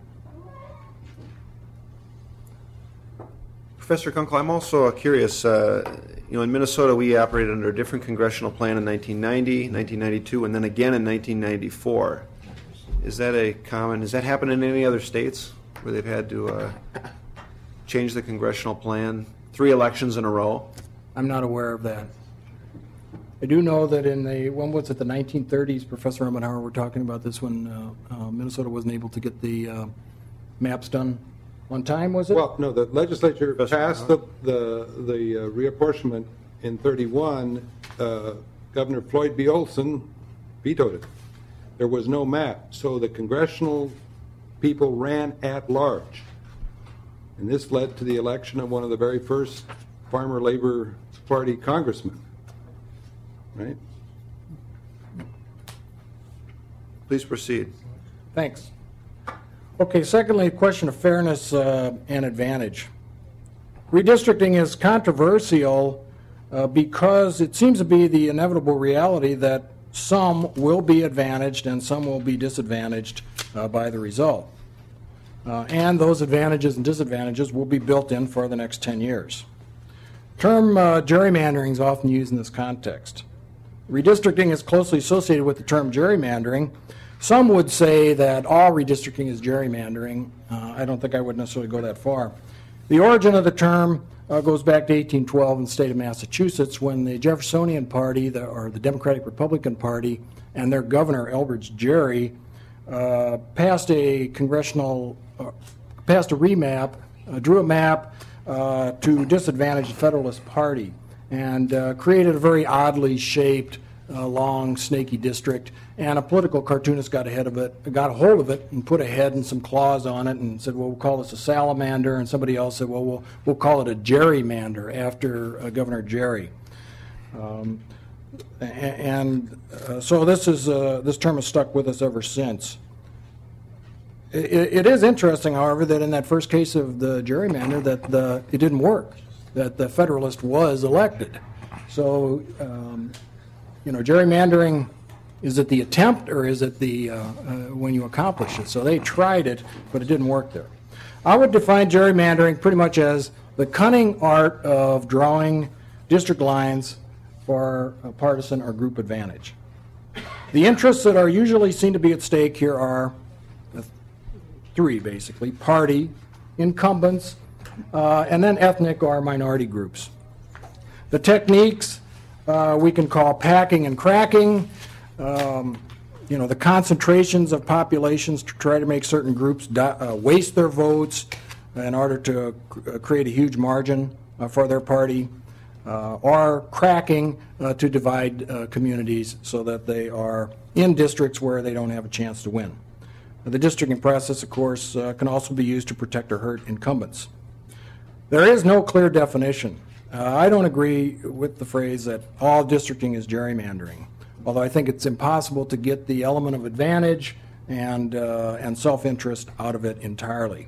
Professor Kunkel, I'm also curious, uh, you know, in Minnesota we operated under a different congressional plan in nineteen ninety, nineteen ninety-two, and then again in nineteen ninety-four. Is that a common, does that happen in any other states where they've had to uh, change the congressional plan three elections in a row? I'm not aware of that. I do know that in the, when was it, the nineteen thirties, Professor Ummenhauer, we're talking about this when uh, uh, Minnesota wasn't able to get the uh, maps done on time, was it? Well, no, the legislature passed the, the, the uh, reapportionment in thirty-one. Uh, Governor Floyd B. Olson vetoed it. There was no map, so the congressional people ran at large. And this led to the election of one of the very first Farmer Labor Party congressmen. Right? Please proceed. Thanks. Okay, secondly, a question of fairness uh, and advantage. Redistricting is controversial uh, because it seems to be the inevitable reality that some will be advantaged and some will be disadvantaged uh, by the result. Uh, and those advantages and disadvantages will be built in for the next ten years. Term uh, gerrymandering is often used in this context. Redistricting is closely associated with the term gerrymandering. Some would say that all redistricting is gerrymandering. Uh, I don't think I would necessarily go that far. The origin of the term uh, goes back to eighteen twelve in the state of Massachusetts when the Jeffersonian Party, the, or the Democratic Republican Party, and their governor, Elbridge Gerry, uh, passed a congressional, uh, passed a remap, uh, drew a map uh, to disadvantage the Federalist Party, and uh, created a very oddly shaped, uh, long, snaky district. And a political cartoonist got ahead of it, got a hold of it, and put a head and some claws on it, and said, "Well, we'll call this a salamander." And somebody else said, "Well, we'll we'll call it a gerrymander after uh, Governor Gerry." Um, and uh, so this is uh, this term has stuck with us ever since. It, it is interesting, however, that in that first case of the gerrymander, that the it didn't work, that the Federalist was elected. So, um, you know, gerrymandering, is it the attempt or is it the uh, uh, when you accomplish it? So they tried it, but it didn't work there. I would define gerrymandering pretty much as the cunning art of drawing district lines for a partisan or group advantage. The interests that are usually seen to be at stake here are three, basically: party, incumbents, uh, and then ethnic or minority groups. The techniques uh, we can call packing and cracking. Um, you know, the concentrations of populations to try to make certain groups di- uh, waste their votes in order to c- create a huge margin uh, for their party, uh, or cracking uh, to divide uh, communities so that they are in districts where they don't have a chance to win. The districting process, of course, uh, can also be used to protect or hurt incumbents. There is no clear definition. Uh, I don't agree with the phrase that all districting is gerrymandering, although I think it's impossible to get the element of advantage and, uh, and self-interest out of it entirely.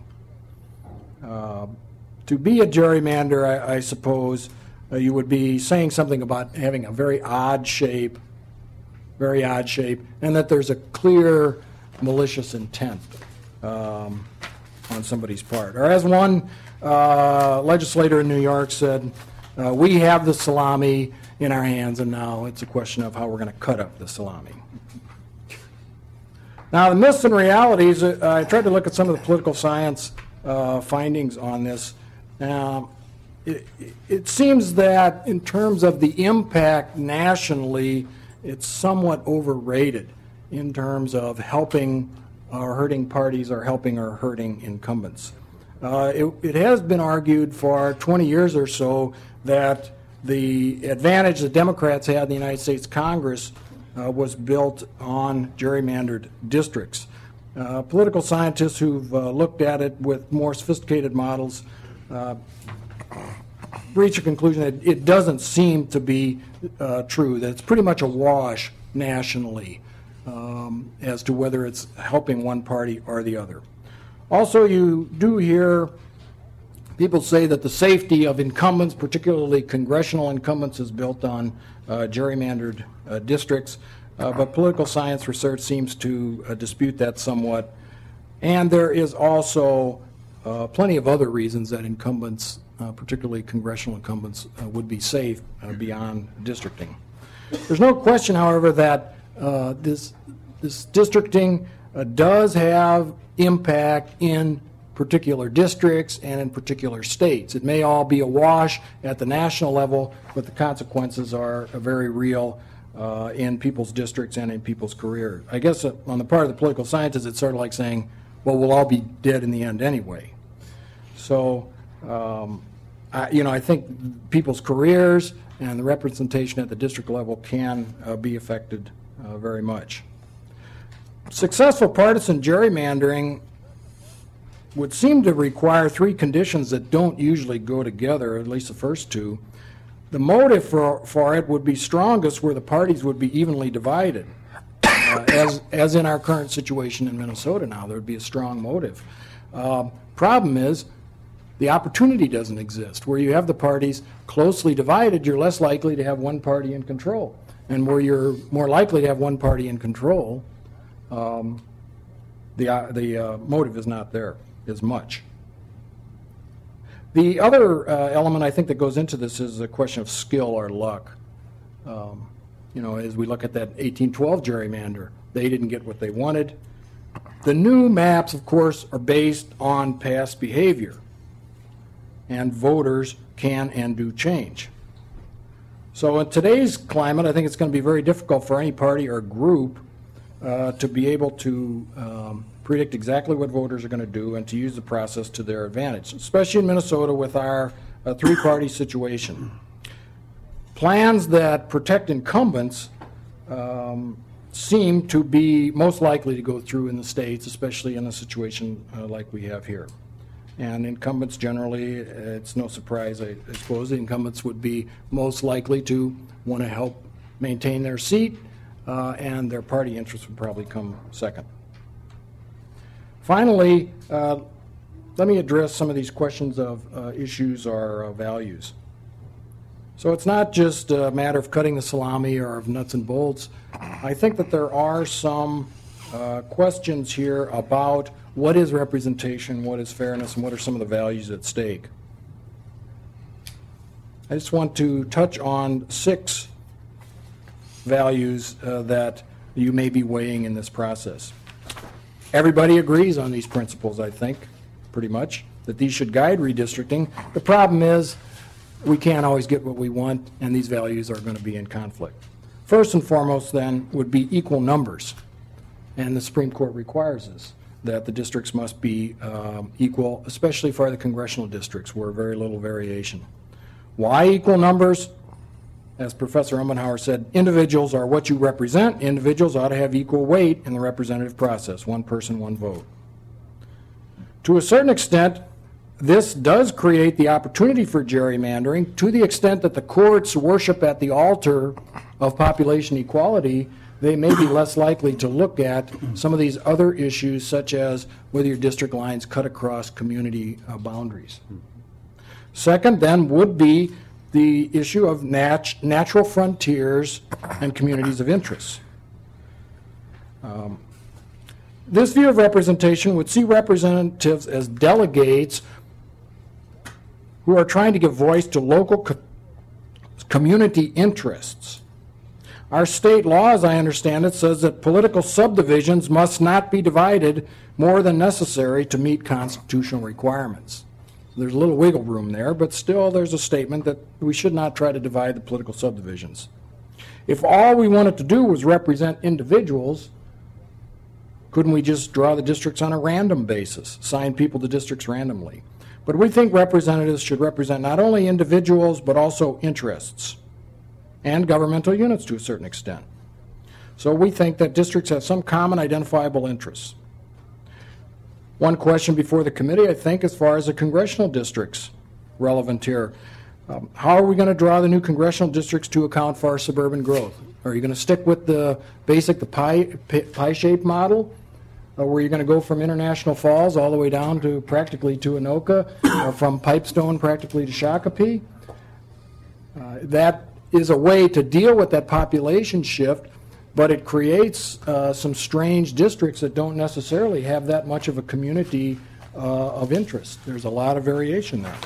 Uh, to be a gerrymander, I, I suppose, uh, you would be saying something about having a very odd shape, very odd shape, and that there's a clear malicious intent um, on somebody's part. Or as one uh, legislator in New York said, uh, we have the salami in our hands, and now it's a question of how we're going to cut up the salami. Now, the myths and realities, uh, I tried to look at some of the political science uh, findings on this. Um, it, it seems that in terms of the impact nationally, it's somewhat overrated in terms of helping or hurting parties or helping or hurting incumbents. Uh, it, it has been argued for twenty years or so that the advantage the Democrats had in the United States Congress uh, was built on gerrymandered districts. Uh, political scientists who've uh, looked at it with more sophisticated models uh, reach a conclusion that it doesn't seem to be uh, true, that it's pretty much a wash nationally um, as to whether it's helping one party or the other. Also, you do hear people say that the safety of incumbents, particularly congressional incumbents, is built on uh, gerrymandered uh, districts, uh, but political science research seems to uh, dispute that somewhat. And there is also uh, plenty of other reasons that incumbents, uh, particularly congressional incumbents, uh, would be safe uh, beyond districting. There's no question, however, that uh, this, this districting uh, does have impact in particular districts and in particular states. It may all be a wash at the national level, but the consequences are very real uh, in people's districts and in people's career. I guess uh, on the part of the political scientists, it's sort of like saying, well, we'll all be dead in the end anyway. So, um, I, you know, I think people's careers and the representation at the district level can uh, be affected uh, very much. Successful partisan gerrymandering would seem to require three conditions that don't usually go together, at least the first two. The motive for, for it would be strongest where the parties would be evenly divided. Uh, as, as in our current situation in Minnesota now, there would be a strong motive. Uh, problem is, the opportunity doesn't exist. Where you have the parties closely divided, you're less likely to have one party in control. And where you're more likely to have one party in control, um, the, uh, the uh, motive is not there as much. The other uh, element I think that goes into this is a question of skill or luck. Um, you know, as we look at that eighteen twelve gerrymander, they didn't get what they wanted. The new maps, of course, are based on past behavior, and voters can and do change. So in today's climate, I think it's going to be very difficult for any party or group uh, to be able to um, predict exactly what voters are going to do and to use the process to their advantage, especially in Minnesota with our uh, three-party situation. Plans that protect incumbents um, seem to be most likely to go through in the states, especially in a situation uh, like we have here. And incumbents generally, it's no surprise, I, I suppose, the incumbents would be most likely to want to help maintain their seat, uh, and their party interests would probably come second. Finally, uh, let me address some of these questions of uh, issues or uh, values. So it's not just a matter of cutting the salami or of nuts and bolts. I think that there are some uh, questions here about what is representation, what is fairness, and what are some of the values at stake. I just want to touch on six values uh, that you may be weighing in this process. Everybody agrees on these principles, I think, pretty much, that these should guide redistricting. The problem is we can't always get what we want, and these values are going to be in conflict. First and foremost, then, would be equal numbers, and the Supreme Court requires this, that the districts must be um, equal, especially for the congressional districts where very little variation. Why equal numbers? As Professor Ummenhauer said, individuals are what you represent. Individuals ought to have equal weight in the representative process, one person, one vote. To a certain extent, this does create the opportunity for gerrymandering to the extent that the courts worship at the altar of population equality. They may be less likely to look at some of these other issues, such as whether your district lines cut across community uh, boundaries. Second, then, would be the issue of nat- natural frontiers and communities of interest. Um, this view of representation would see representatives as delegates who are trying to give voice to local co- community interests. Our state law, as I understand it, says that political subdivisions must not be divided more than necessary to meet constitutional requirements. There's a little wiggle room there, but still there's a statement that we should not try to divide the political subdivisions. If all we wanted to do was represent individuals, couldn't we just draw the districts on a random basis, assign people to districts randomly? But we think representatives should represent not only individuals, but also interests and governmental units to a certain extent. So we think that districts have some common identifiable interests. One question before the committee, I think, as far as the congressional districts relevant here. Um, how are we going to draw the new congressional districts to account for our suburban growth? Are you going to stick with the basic, the pie, pie-shaped model? Or where you're going to go from International Falls all the way down to practically to Anoka, or from Pipestone practically to Shakopee? Uh, that is a way to deal with that population shift, but it creates uh, some strange districts that don't necessarily have that much of a community uh, of interest. There's a lot of variation there.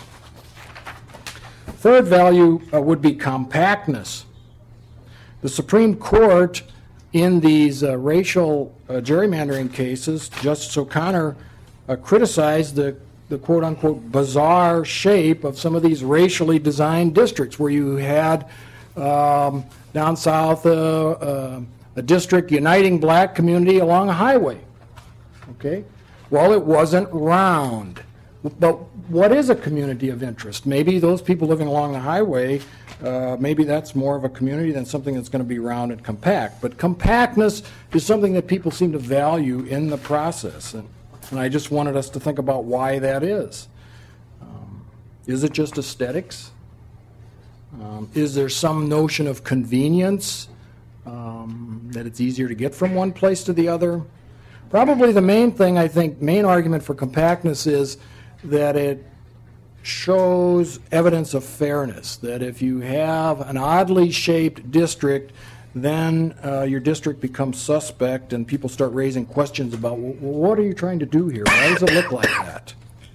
Third value uh, would be compactness. The Supreme Court in these uh, racial uh, gerrymandering cases, Justice O'Connor uh, criticized the, the quote-unquote bizarre shape of some of these racially designed districts where you had um, down south uh, uh, a district uniting black community along a highway. Okay? Well, it wasn't round. But what is a community of interest? Maybe those people living along the highway, uh, maybe that's more of a community than something that's going to be round and compact. But compactness is something that people seem to value in the process. And, and I just wanted us to think about why that is. Um, is it just aesthetics? Um, is there some notion of convenience, um, that it's easier to get from one place to the other? Probably the main thing, I think, main argument for compactness is that it shows evidence of fairness, that if you have an oddly shaped district, then uh, your district becomes suspect and people start raising questions about, well, what are you trying to do here? Why does it look like that?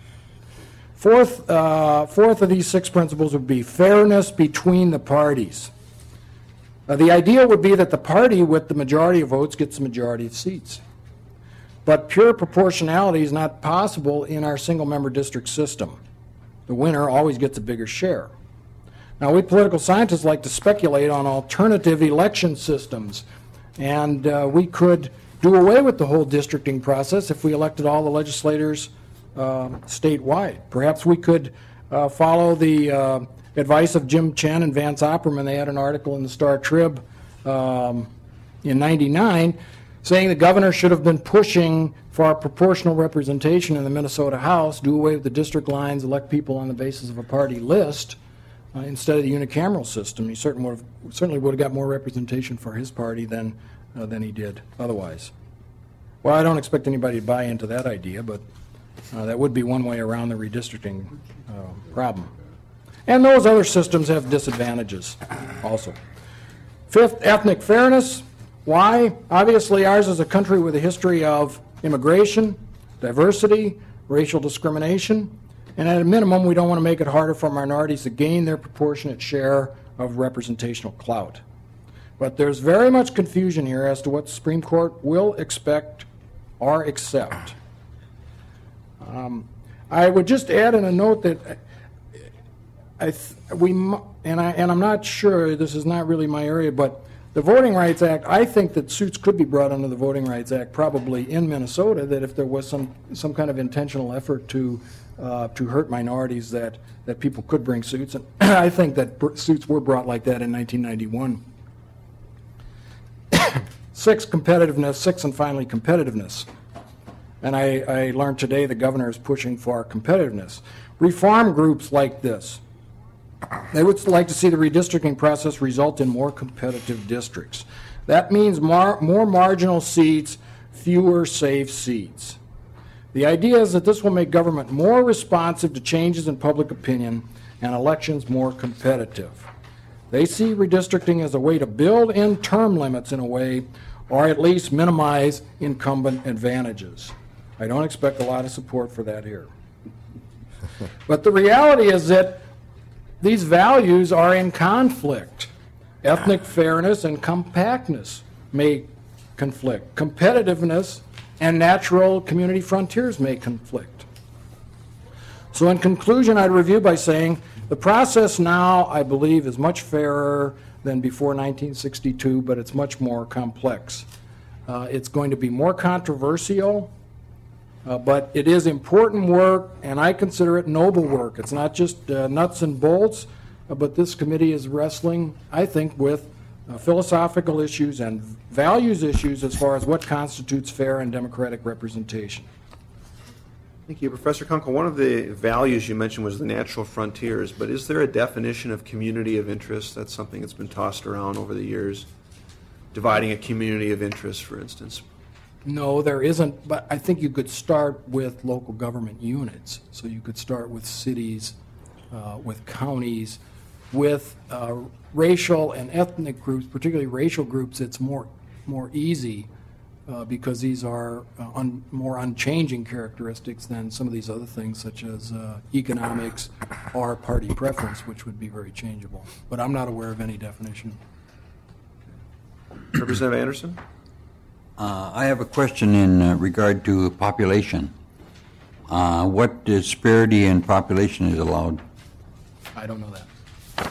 Fourth, uh, fourth of these six principles would be fairness between the parties. Uh, the idea would be that the party with the majority of votes gets the majority of seats. But pure proportionality is not possible in our single-member district system. The winner always gets a bigger share. Now, we political scientists like to speculate on alternative election systems, and uh, we could do away with the whole districting process if we elected all the legislators uh, statewide. Perhaps we could uh, follow the uh, advice of Jim Chen and Vance Opperman. They had an article in the Star Trib um, in ninety-nine saying the governor should have been pushing for proportional representation in the Minnesota House, do away with the district lines, elect people on the basis of a party list uh, instead of the unicameral system. He certainly would have, certainly would have got more representation for his party than, uh, than he did otherwise. Well, I don't expect anybody to buy into that idea, but uh, that would be one way around the redistricting uh, problem. And those other systems have disadvantages also. Fifth, ethnic fairness. Why? Obviously, ours is a country with a history of immigration, diversity, racial discrimination, and at a minimum, we don't want to make it harder for minorities to gain their proportionate share of representational clout. But there's very much confusion here as to what the Supreme Court will expect or accept. Um, I would just add in a note that I th- we and I and I'm not sure, this is not really my area, but the Voting Rights Act, I think that suits could be brought under the Voting Rights Act probably in Minnesota, that if there was some, some kind of intentional effort to uh, to hurt minorities, that, that people could bring suits. And I think that br- suits were brought like that in nineteen ninety-one. Six, competitiveness. Six, and finally, competitiveness. And I, I learned today the governor is pushing for competitiveness. Reform groups like this, they would like to see the redistricting process result in more competitive districts. That means mar- more marginal seats, fewer safe seats. The idea is that this will make government more responsive to changes in public opinion and elections more competitive. They see redistricting as a way to build in term limits in a way, or at least minimize incumbent advantages. I don't expect a lot of support for that here. But the reality is that these values are in conflict. Ethnic fairness and compactness may conflict. Competitiveness and natural community frontiers may conflict. So in conclusion, I'd review by saying the process now, I believe, is much fairer than before nineteen sixty-two, but it's much more complex. Uh, it's going to be more controversial, uh, but it is important work, and I consider it noble work. It's not just uh, nuts and bolts, uh, but this committee is wrestling, I think, with uh, philosophical issues and values issues as far as what constitutes fair and democratic representation. Thank you. Professor Kunkel, one of the values you mentioned was the natural frontiers, but is there a definition of community of interest? That's something that's been tossed around over the years, dividing a community of interest, for instance. No, there isn't, but I think you could start with local government units. So you could start with cities, uh, with counties, with uh, racial and ethnic groups, particularly racial groups. It's more, more easy uh, because these are uh, un- more unchanging characteristics than some of these other things, such as uh, economics or party preference, which would be very changeable. But I'm not aware of any definition. Representative Anderson? Uh, I have a question in uh, regard to population. Uh, what disparity in population is allowed? I don't know that.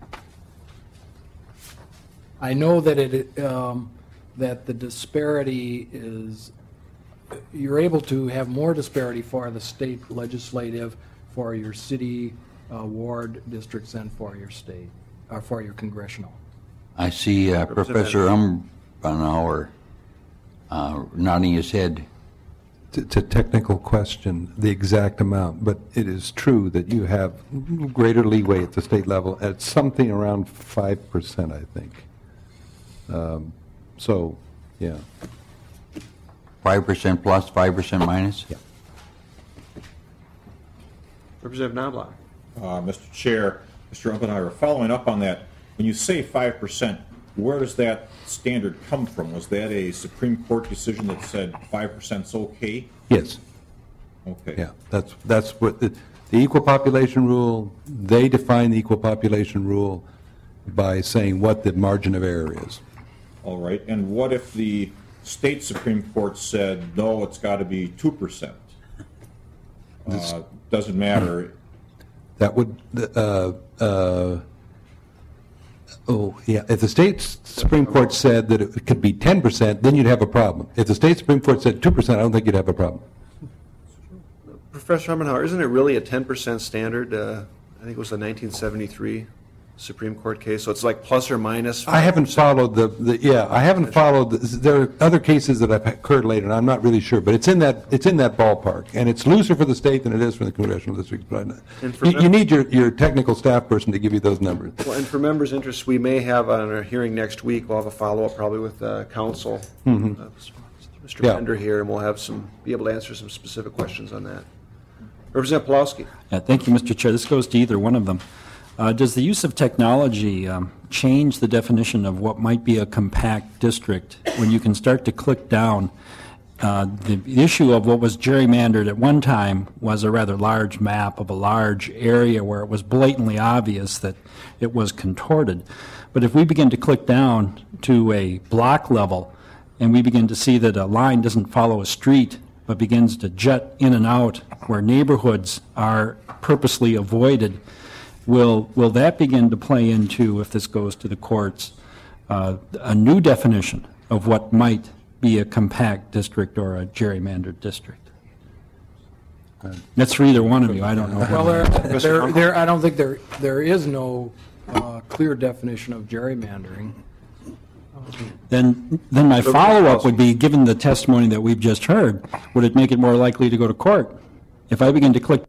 I know that it, um, that the disparity is, you're able to have more disparity for the state legislative, for your city, uh, ward districts, and for your state, or for your congressional. I see uh, Professor Umbenauer uh, nodding his head. It's a technical question, the exact amount, but it is true that you have greater leeway at the state level at something around five percent, I think. Um, so, yeah. five percent plus, five percent minus? Yeah. Representative Knobloch? Uh, Mister Chair, Mister Umpenheimer, following up on that, when you say five percent, where does that standard come from? Was that a Supreme Court decision that said five percent is okay? Yes. Okay. Yeah, that's, that's what, the, the equal population rule, they define the equal population rule by saying what the margin of error is. All right. And what if the state Supreme Court said, no, it's got to be two percent? Uh, doesn't matter. That would, uh, uh, oh, yeah, if the state Supreme Court said that it could be ten percent, then you'd have a problem. If the state Supreme Court said two percent, I don't think you'd have a problem. Professor Umbenauer, isn't it really a ten percent standard? Uh, I think it was the nineteen seventy-three Supreme Court case, so it's like plus or minus five percent. I haven't followed the, the yeah, I haven't followed, the, there are other cases that have occurred later, and I'm not really sure, but it's in that, it's in that ballpark, and it's looser for the state than it is for the congressional districts, but And for you, mem- you need your, your technical staff person to give you those numbers. Well, and for members' interest, we may have on our hearing next week, we'll have a follow-up probably with uh, counsel, Mhm. uh, Mister Yeah. Pender here, and we'll have some, be able to answer some specific questions on that. Representative Pawlowski? Yeah, thank you, Mister Chair. This goes to either one of them. Uh, does the use of technology um, change the definition of what might be a compact district when you can start to click down? Uh, the issue of what was gerrymandered at one time was a rather large map of a large area where it was blatantly obvious that it was contorted. But if we begin to click down to a block level and we begin to see that a line doesn't follow a street but begins to jut in and out where neighborhoods are purposely avoided, Will will that begin to play into, if this goes to the courts, uh, a new definition of what might be a compact district or a gerrymandered district? That's for either one of you. I don't know. Well, there, there, there, I don't think there, there is no uh, clear definition of gerrymandering. Then, then my follow-up would be, given the testimony that we've just heard, would it make it more likely to go to court? If I begin to click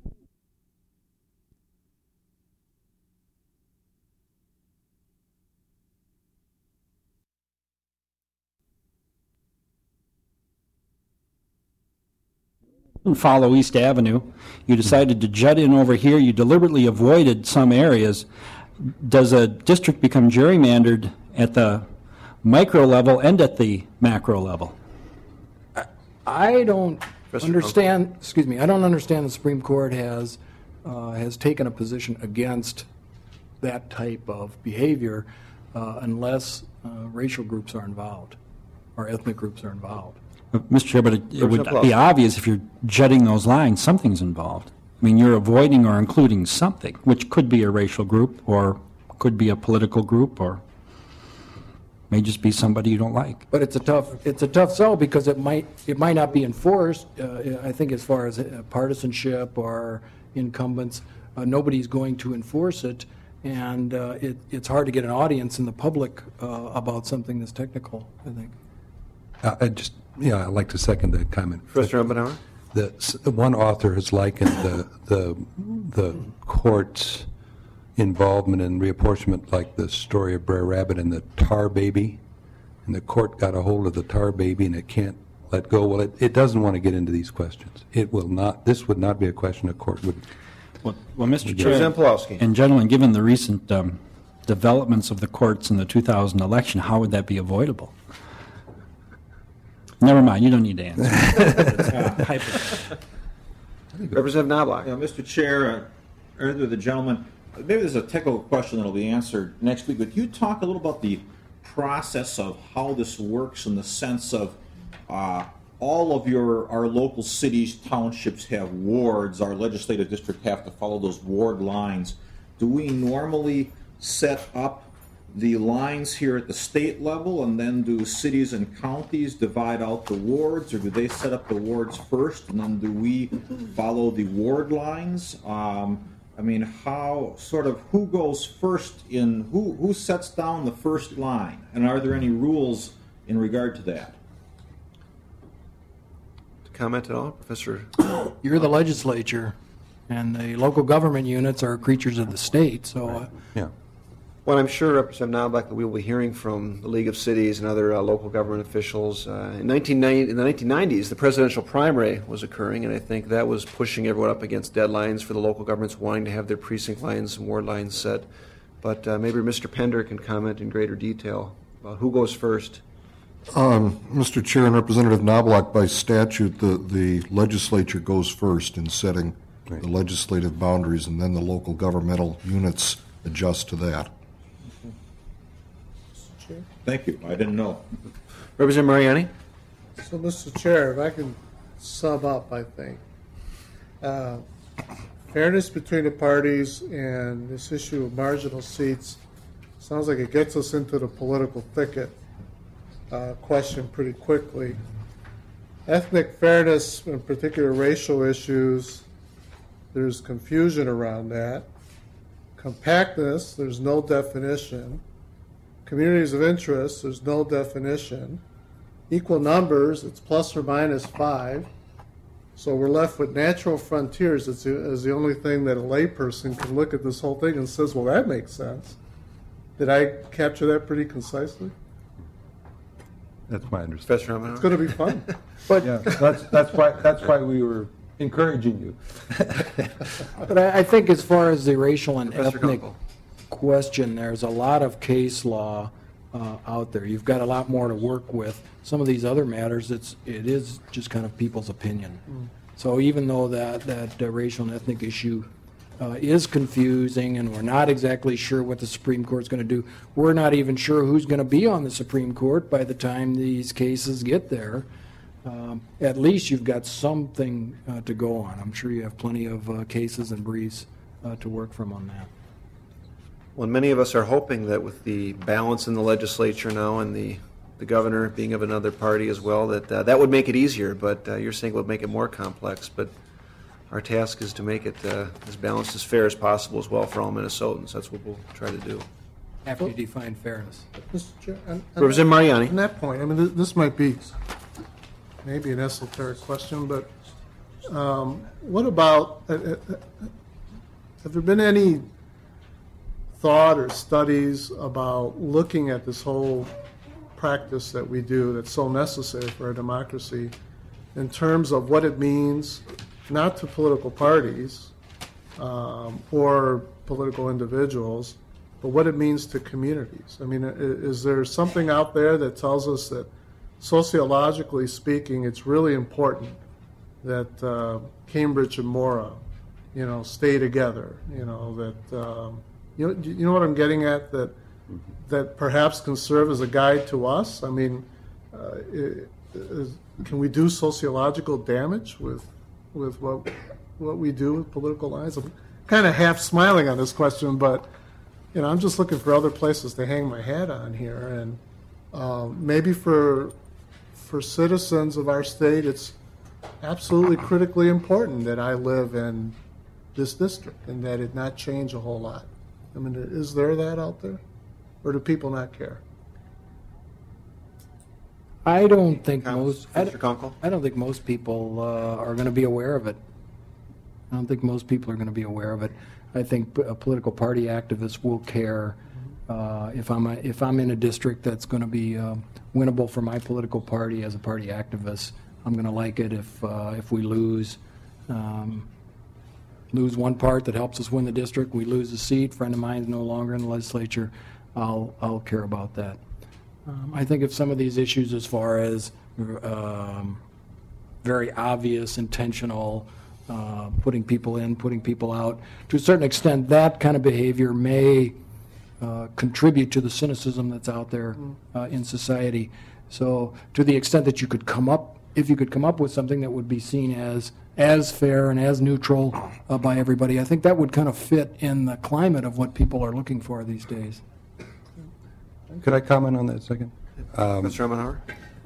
and follow East Avenue, you decided to jut in over here, you deliberately avoided some areas, does a district become gerrymandered at the micro level and at the macro level? I don't Professor understand, excuse me, I don't understand the Supreme Court has, uh, has taken a position against that type of behavior uh, unless uh, racial groups are involved or ethnic groups are involved. Mister Chair, but it, it would Representative be Clausen. obvious if you're jutting those lines, something's involved. I mean, you're avoiding or including something, which could be a racial group or could be a political group or may just be somebody you don't like. But it's a tough, it's a tough sell because it might, it might not be enforced. Uh, I think as far as uh, partisanship or incumbents, uh, nobody's going to enforce it, and uh, it, it's hard to get an audience in the public uh, about something that's technical, I think. Uh, I just, yeah, I'd like to second the comment. Professor Umbenauer? The, s- one author has likened the, the, the court's involvement in reapportionment like the story of Brer Rabbit and the tar baby, and the court got a hold of the tar baby and it can't let go. Well, it, it doesn't want to get into these questions. It will not, this would not be a question a court would. Well, well Mister Chair Representative Pawlowski? and gentlemen, given the recent um, developments of the courts in the two thousand election, how would that be avoidable? Never mind, you don't need to answer. Uh, hypothetical. Representative Knobloch? Yeah, Mister Chair, uh, or the gentleman, maybe there's a technical question that'll be answered next week, but can you talk a little about the process of how this works in the sense of uh, all of your, our local cities, townships have wards, our legislative district have to follow those ward lines. Do we normally set up the lines here at the state level, and then do cities and counties divide out the wards, or do they set up the wards first, and then do we follow the ward lines? Um, I mean, how, sort of, who goes first in, who, who sets down the first line? And are there any rules in regard to that? To comment at all, Professor? You're the legislature, and the local government units are creatures of the state, so uh, Yeah. Well, I'm sure, Representative Knobloch, that we will be hearing from the League of Cities and other uh, local government officials. Uh, in, nineteen ninety, in the nineteen nineties, the presidential primary was occurring, and I think that was pushing everyone up against deadlines for the local governments wanting to have their precinct lines and ward lines set. But uh, maybe Mister Pender can comment in greater detail about who goes first. Um, Mister Chair and Representative Knobloch, by statute, the, the legislature goes first in setting Right. the legislative boundaries, and then the local governmental units adjust to that. Thank you, I didn't know. Representative Mariani? So, Mister Chair, if I can sum up, I think. Uh, fairness between the parties and this issue of marginal seats sounds like it gets us into the political thicket uh, question pretty quickly. Ethnic fairness, in particular racial issues, there's confusion around that. Compactness, there's no definition. Communities of interest, there's no definition. Equal numbers, it's plus or minus five. So we're left with natural frontiers as the, as the only thing that a layperson can look at this whole thing and says, well, that makes sense. Did I capture that pretty concisely? That's my understanding. Professor Romanov? It's going to be fun. But yeah, that's that's why that's why we were encouraging you. But I, I think as far as the racial and Professor ethnic Kunkel. question, there's a lot of case law uh, out there. You've got a lot more to work with. Some of these other matters, it's it is just kind of people's opinion. So even though that that uh, racial and ethnic issue uh, is confusing, and we're not exactly sure what the Supreme Court's going to do, we're not even sure who's going to be on the Supreme Court by the time these cases get there. Um, at least you've got something uh, to go on. I'm sure you have plenty of uh, cases and briefs uh, to work from on that. Well, many of us are hoping that with the balance in the legislature now and the, the governor being of another party as well, that uh, that would make it easier, but uh, you're saying it would make it more complex. But our task is to make it uh, as balanced, as fair as possible as well for all Minnesotans. That's what we'll try to do. After you define fairness. Mister Chair, and- and- Representative Mariani? On that point, I mean, th- this might be maybe an esoteric question, but um, what about, uh, uh, have there been any thought or studies about looking at this whole practice that we do that's so necessary for our democracy in terms of what it means, not to political parties um, or political individuals, but what it means to communities? I mean, i- is there something out there that tells us that sociologically speaking, it's really important that uh, Cambridge and Mora, you know, stay together, you know, that, um, you know, you know what I'm getting at, that that perhaps can serve as a guide to us? I mean, uh, i- is, can we do sociological damage with with what what we do with political lines? I'm kind of half smiling on this question, but you know, I'm just looking for other places to hang my hat on here, and um, maybe for for citizens of our state, it's absolutely critically important that I live in this district and that it not change a whole lot. I mean, is there that out there, or do people not care? I don't think Comments? most, I Mister Kunkel? I don't think most people uh, are going to be aware of it. I don't think most people are going to be aware of it. I think p- uh, political party activists will care uh, if I'm a, if I'm in a district that's going to be uh, winnable for my political party as a party activist. I'm going to like it if uh, if we lose um, lose one part that helps us win the district. We lose a seat. Friend of mine is no longer in the legislature. I'll I'll care about that. Um, I think if some of these issues, as far as um, very obvious, intentional, uh, putting people in, putting people out, to a certain extent, that kind of behavior may uh, contribute to the cynicism that's out there uh, in society. So to the extent that you could come up, if you could come up with something that would be seen as as fair and as neutral uh, by everybody, I think that would kind of fit in the climate of what people are looking for these days. Could I comment on that a second? Um, Mister Ummenauer?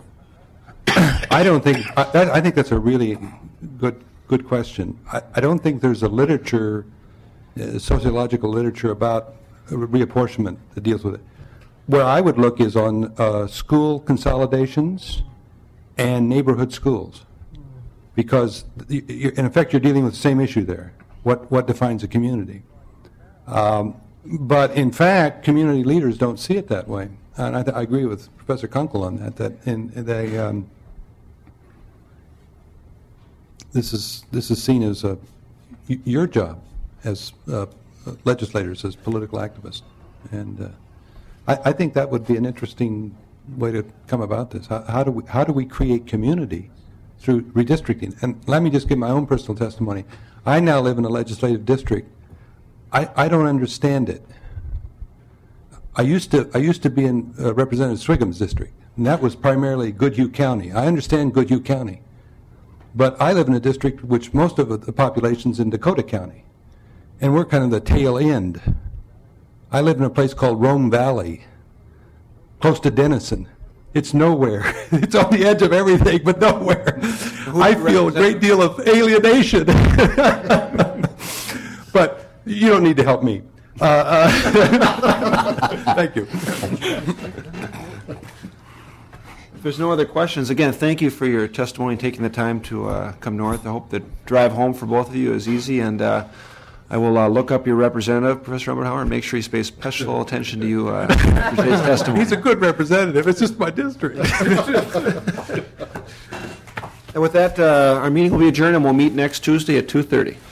I don't think, I, that, I think that's a really good good question. I, I don't think there's a literature, uh, sociological literature about reapportionment that deals with it. Where I would look is on uh, school consolidations and neighborhood schools, because you, you, in effect you're dealing with the same issue there. What what defines a community? Um, but in fact, community leaders don't see it that way, and I, th- I agree with Professor Kunkel on that. That in, they um, this is this is seen as a y- your job as uh, legislators, as political activists, and. Uh, I, I think that would be an interesting way to come about this. How, how do we how do we create community through redistricting? And let me just give my own personal testimony. I now live in a legislative district. I, I don't understand it. I used to I used to be in uh, Representative Swigham's district, and that was primarily Goodhue County. I understand Goodhue County, but I live in a district which most of the population's in Dakota County, and we're kind of the tail end. I live in a place called Rome Valley, close to Denison. It's nowhere. It's on the edge of everything, but nowhere. I feel a great deal of alienation. But you don't need to help me. Uh, uh, thank you. If there's no other questions, again, thank you for your testimony and taking the time to uh, come north. I hope the drive home for both of you is easy, and uh, I will uh, look up your representative, Professor Ummenauer, and make sure he pays special attention to you uh, for his testimony. He's a good representative. It's just my district. And with that, uh, our meeting will be adjourned, and we'll meet next Tuesday at two thirty.